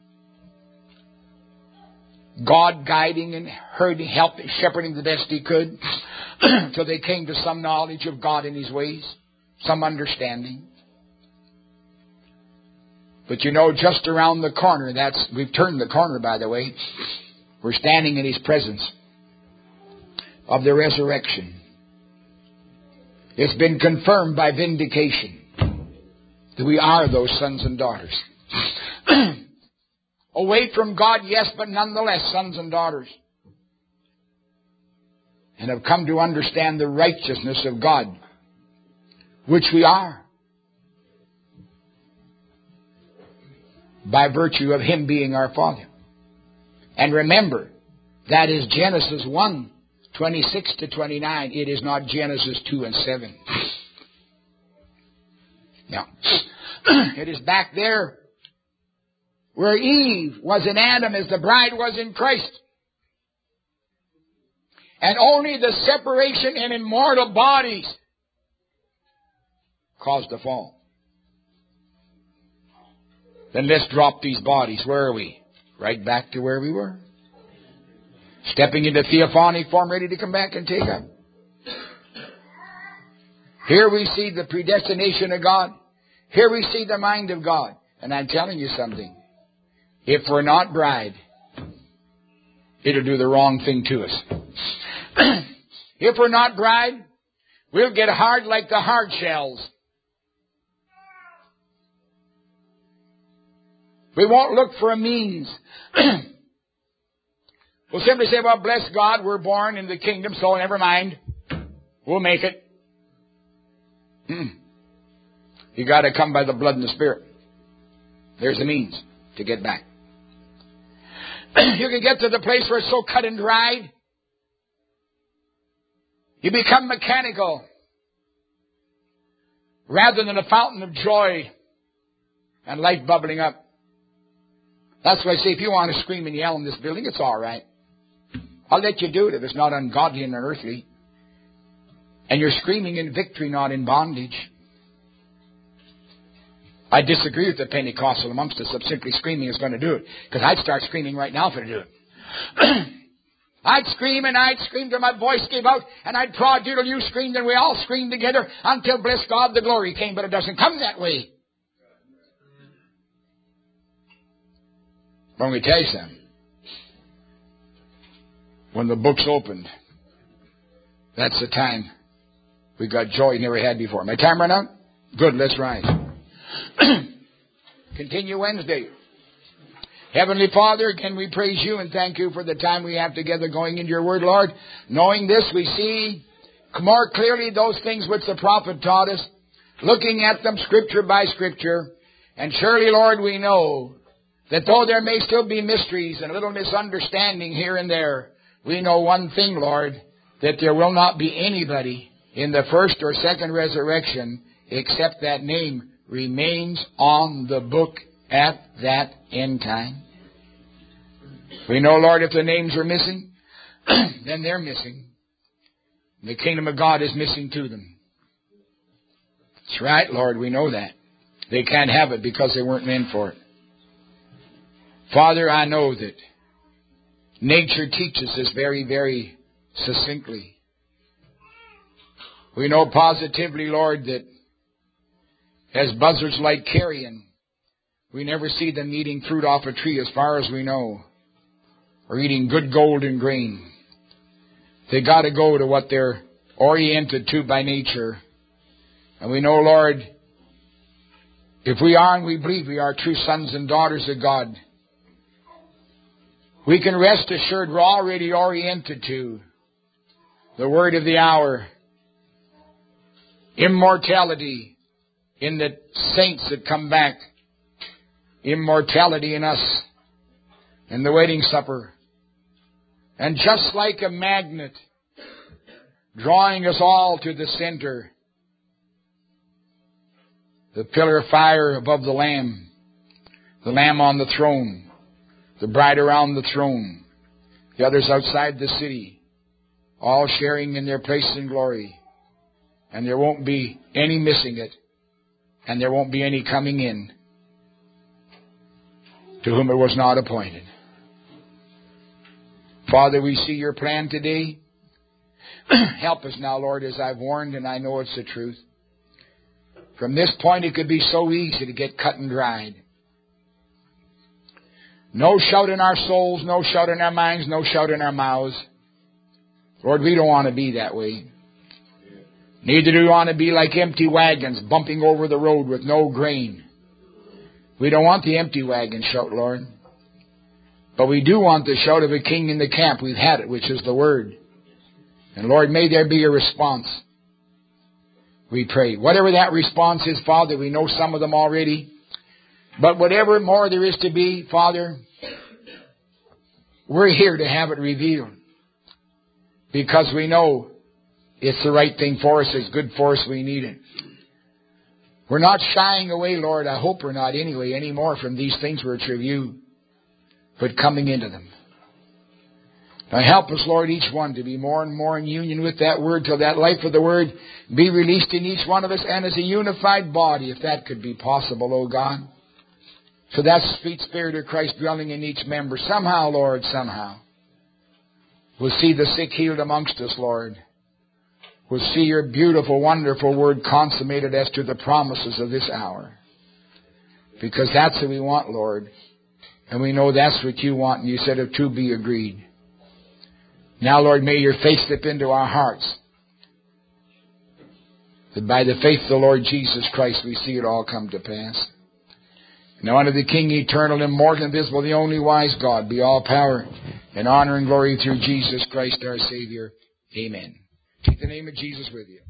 God guiding and herding, helping, shepherding the best He could till they came to some knowledge of God and His ways, some understanding. But you know, just around the corner, that's, we've turned the corner, by the way. We're standing in His presence of the resurrection. It's been confirmed by vindication that we are those sons and daughters. Away from God, yes, but nonetheless sons and daughters. And have come to understand the righteousness of God, which we are, by virtue of Him being our Father. And remember, that is Genesis one, twenty-six to twenty-nine. It is not Genesis two and seven. Now, it is back there where Eve was in Adam as the bride was in Christ. And only the separation in immortal bodies caused the fall. Then let's drop these bodies. Where are we? Right back to where we were. Stepping into theophanic form, ready to come back and take up. Here we see the predestination of God. Here we see the mind of God. And I'm telling you something. If we're not bride, it'll do the wrong thing to us. If we're not bride, we'll get hard like the hard shells. We won't look for a means. We'll simply say, well, bless God, we're born in the kingdom, so never mind. We'll make it. Mm. You got to come by the blood and the Spirit. There's the means to get back. You can get to the place where it's so cut and dried. You become mechanical rather than a fountain of joy and life bubbling up. That's why I say if you want to scream and yell in this building, it's all right. I'll let you do it if it's not ungodly and unearthly. And you're screaming in victory, not in bondage. I disagree with the Pentecostal amongst us of simply screaming is going to do it. Because I'd start screaming right now if it would do it. I'd scream and I'd scream till my voice gave out. And I'd prod till you screamed and we all screamed together until, bless God, the glory came. But it doesn't come that way. But let me tell you something. When the book's opened, that's the time we got joy never had before. My time run out? Good, let's rise. Continue Wednesday. Heavenly Father, again we praise you and thank you for the time we have together going into your word, Lord. Knowing this, we see more clearly those things which the prophet taught us, looking at them scripture by scripture. And surely, Lord, we know that though there may still be mysteries and a little misunderstanding here and there, we know one thing, Lord, that there will not be anybody in the first or second resurrection except that name remains on the book at that end time. We know, Lord, if the names are missing, then they're missing. The kingdom of God is missing to them. That's right, Lord, we know that. They can't have it because they weren't meant for it. Father, I know that nature teaches this very, very succinctly. We know positively, Lord, that as buzzards like carrion, we never see them eating fruit off a tree as far as we know, or eating good golden grain. They got to go to what they're oriented to by nature. And we know, Lord, if we are and we believe we are true sons and daughters of God, we can rest assured we're already oriented to the word of the hour. Immortality in the saints that come back. Immortality in us. In the wedding supper. And just like a magnet drawing us all to the center, the pillar of fire above the Lamb, the Lamb on the throne, the bride around the throne, the others outside the city, all sharing in their place in glory. And there won't be any missing it, and there won't be any coming in to whom it was not appointed. Father, we see your plan today. Help us now, Lord, as I've warned, and I know it's the truth. From this point, it could be so easy to get cut and dried. No shout in our souls, no shout in our minds, no shout in our mouths. Lord, we don't want to be that way. Neither do we want to be like empty wagons bumping over the road with no grain. We don't want the empty wagon shout, Lord. But we do want the shout of a king in the camp. We've had it, which is the word. And Lord, may there be a response. We pray. Whatever that response is, Father, we know some of them already. But whatever more there is to be, Father, we're here to have it revealed. Because we know it's the right thing for us. It's good for us. We need it. We're not shying away, Lord. I hope we're not anyway anymore from these things which are you, but coming into them. Now help us, Lord, each one to be more and more in union with that Word till that life of the Word be released in each one of us and as a unified body, if that could be possible, O God. So that sweet Spirit of Christ dwelling in each member, somehow, Lord, somehow, we'll see the sick healed amongst us, Lord. We'll see your beautiful, wonderful Word consummated as to the promises of this hour. Because that's what we want, Lord. And we know that's what you want, and you said if two be agreed. Now, Lord, may your faith slip into our hearts. That by the faith of the Lord Jesus Christ we see it all come to pass. Now unto the King eternal, immortal, invisible, the only wise God, be all power and honor and glory through Jesus Christ our Savior. Amen. Keep the name of Jesus with you.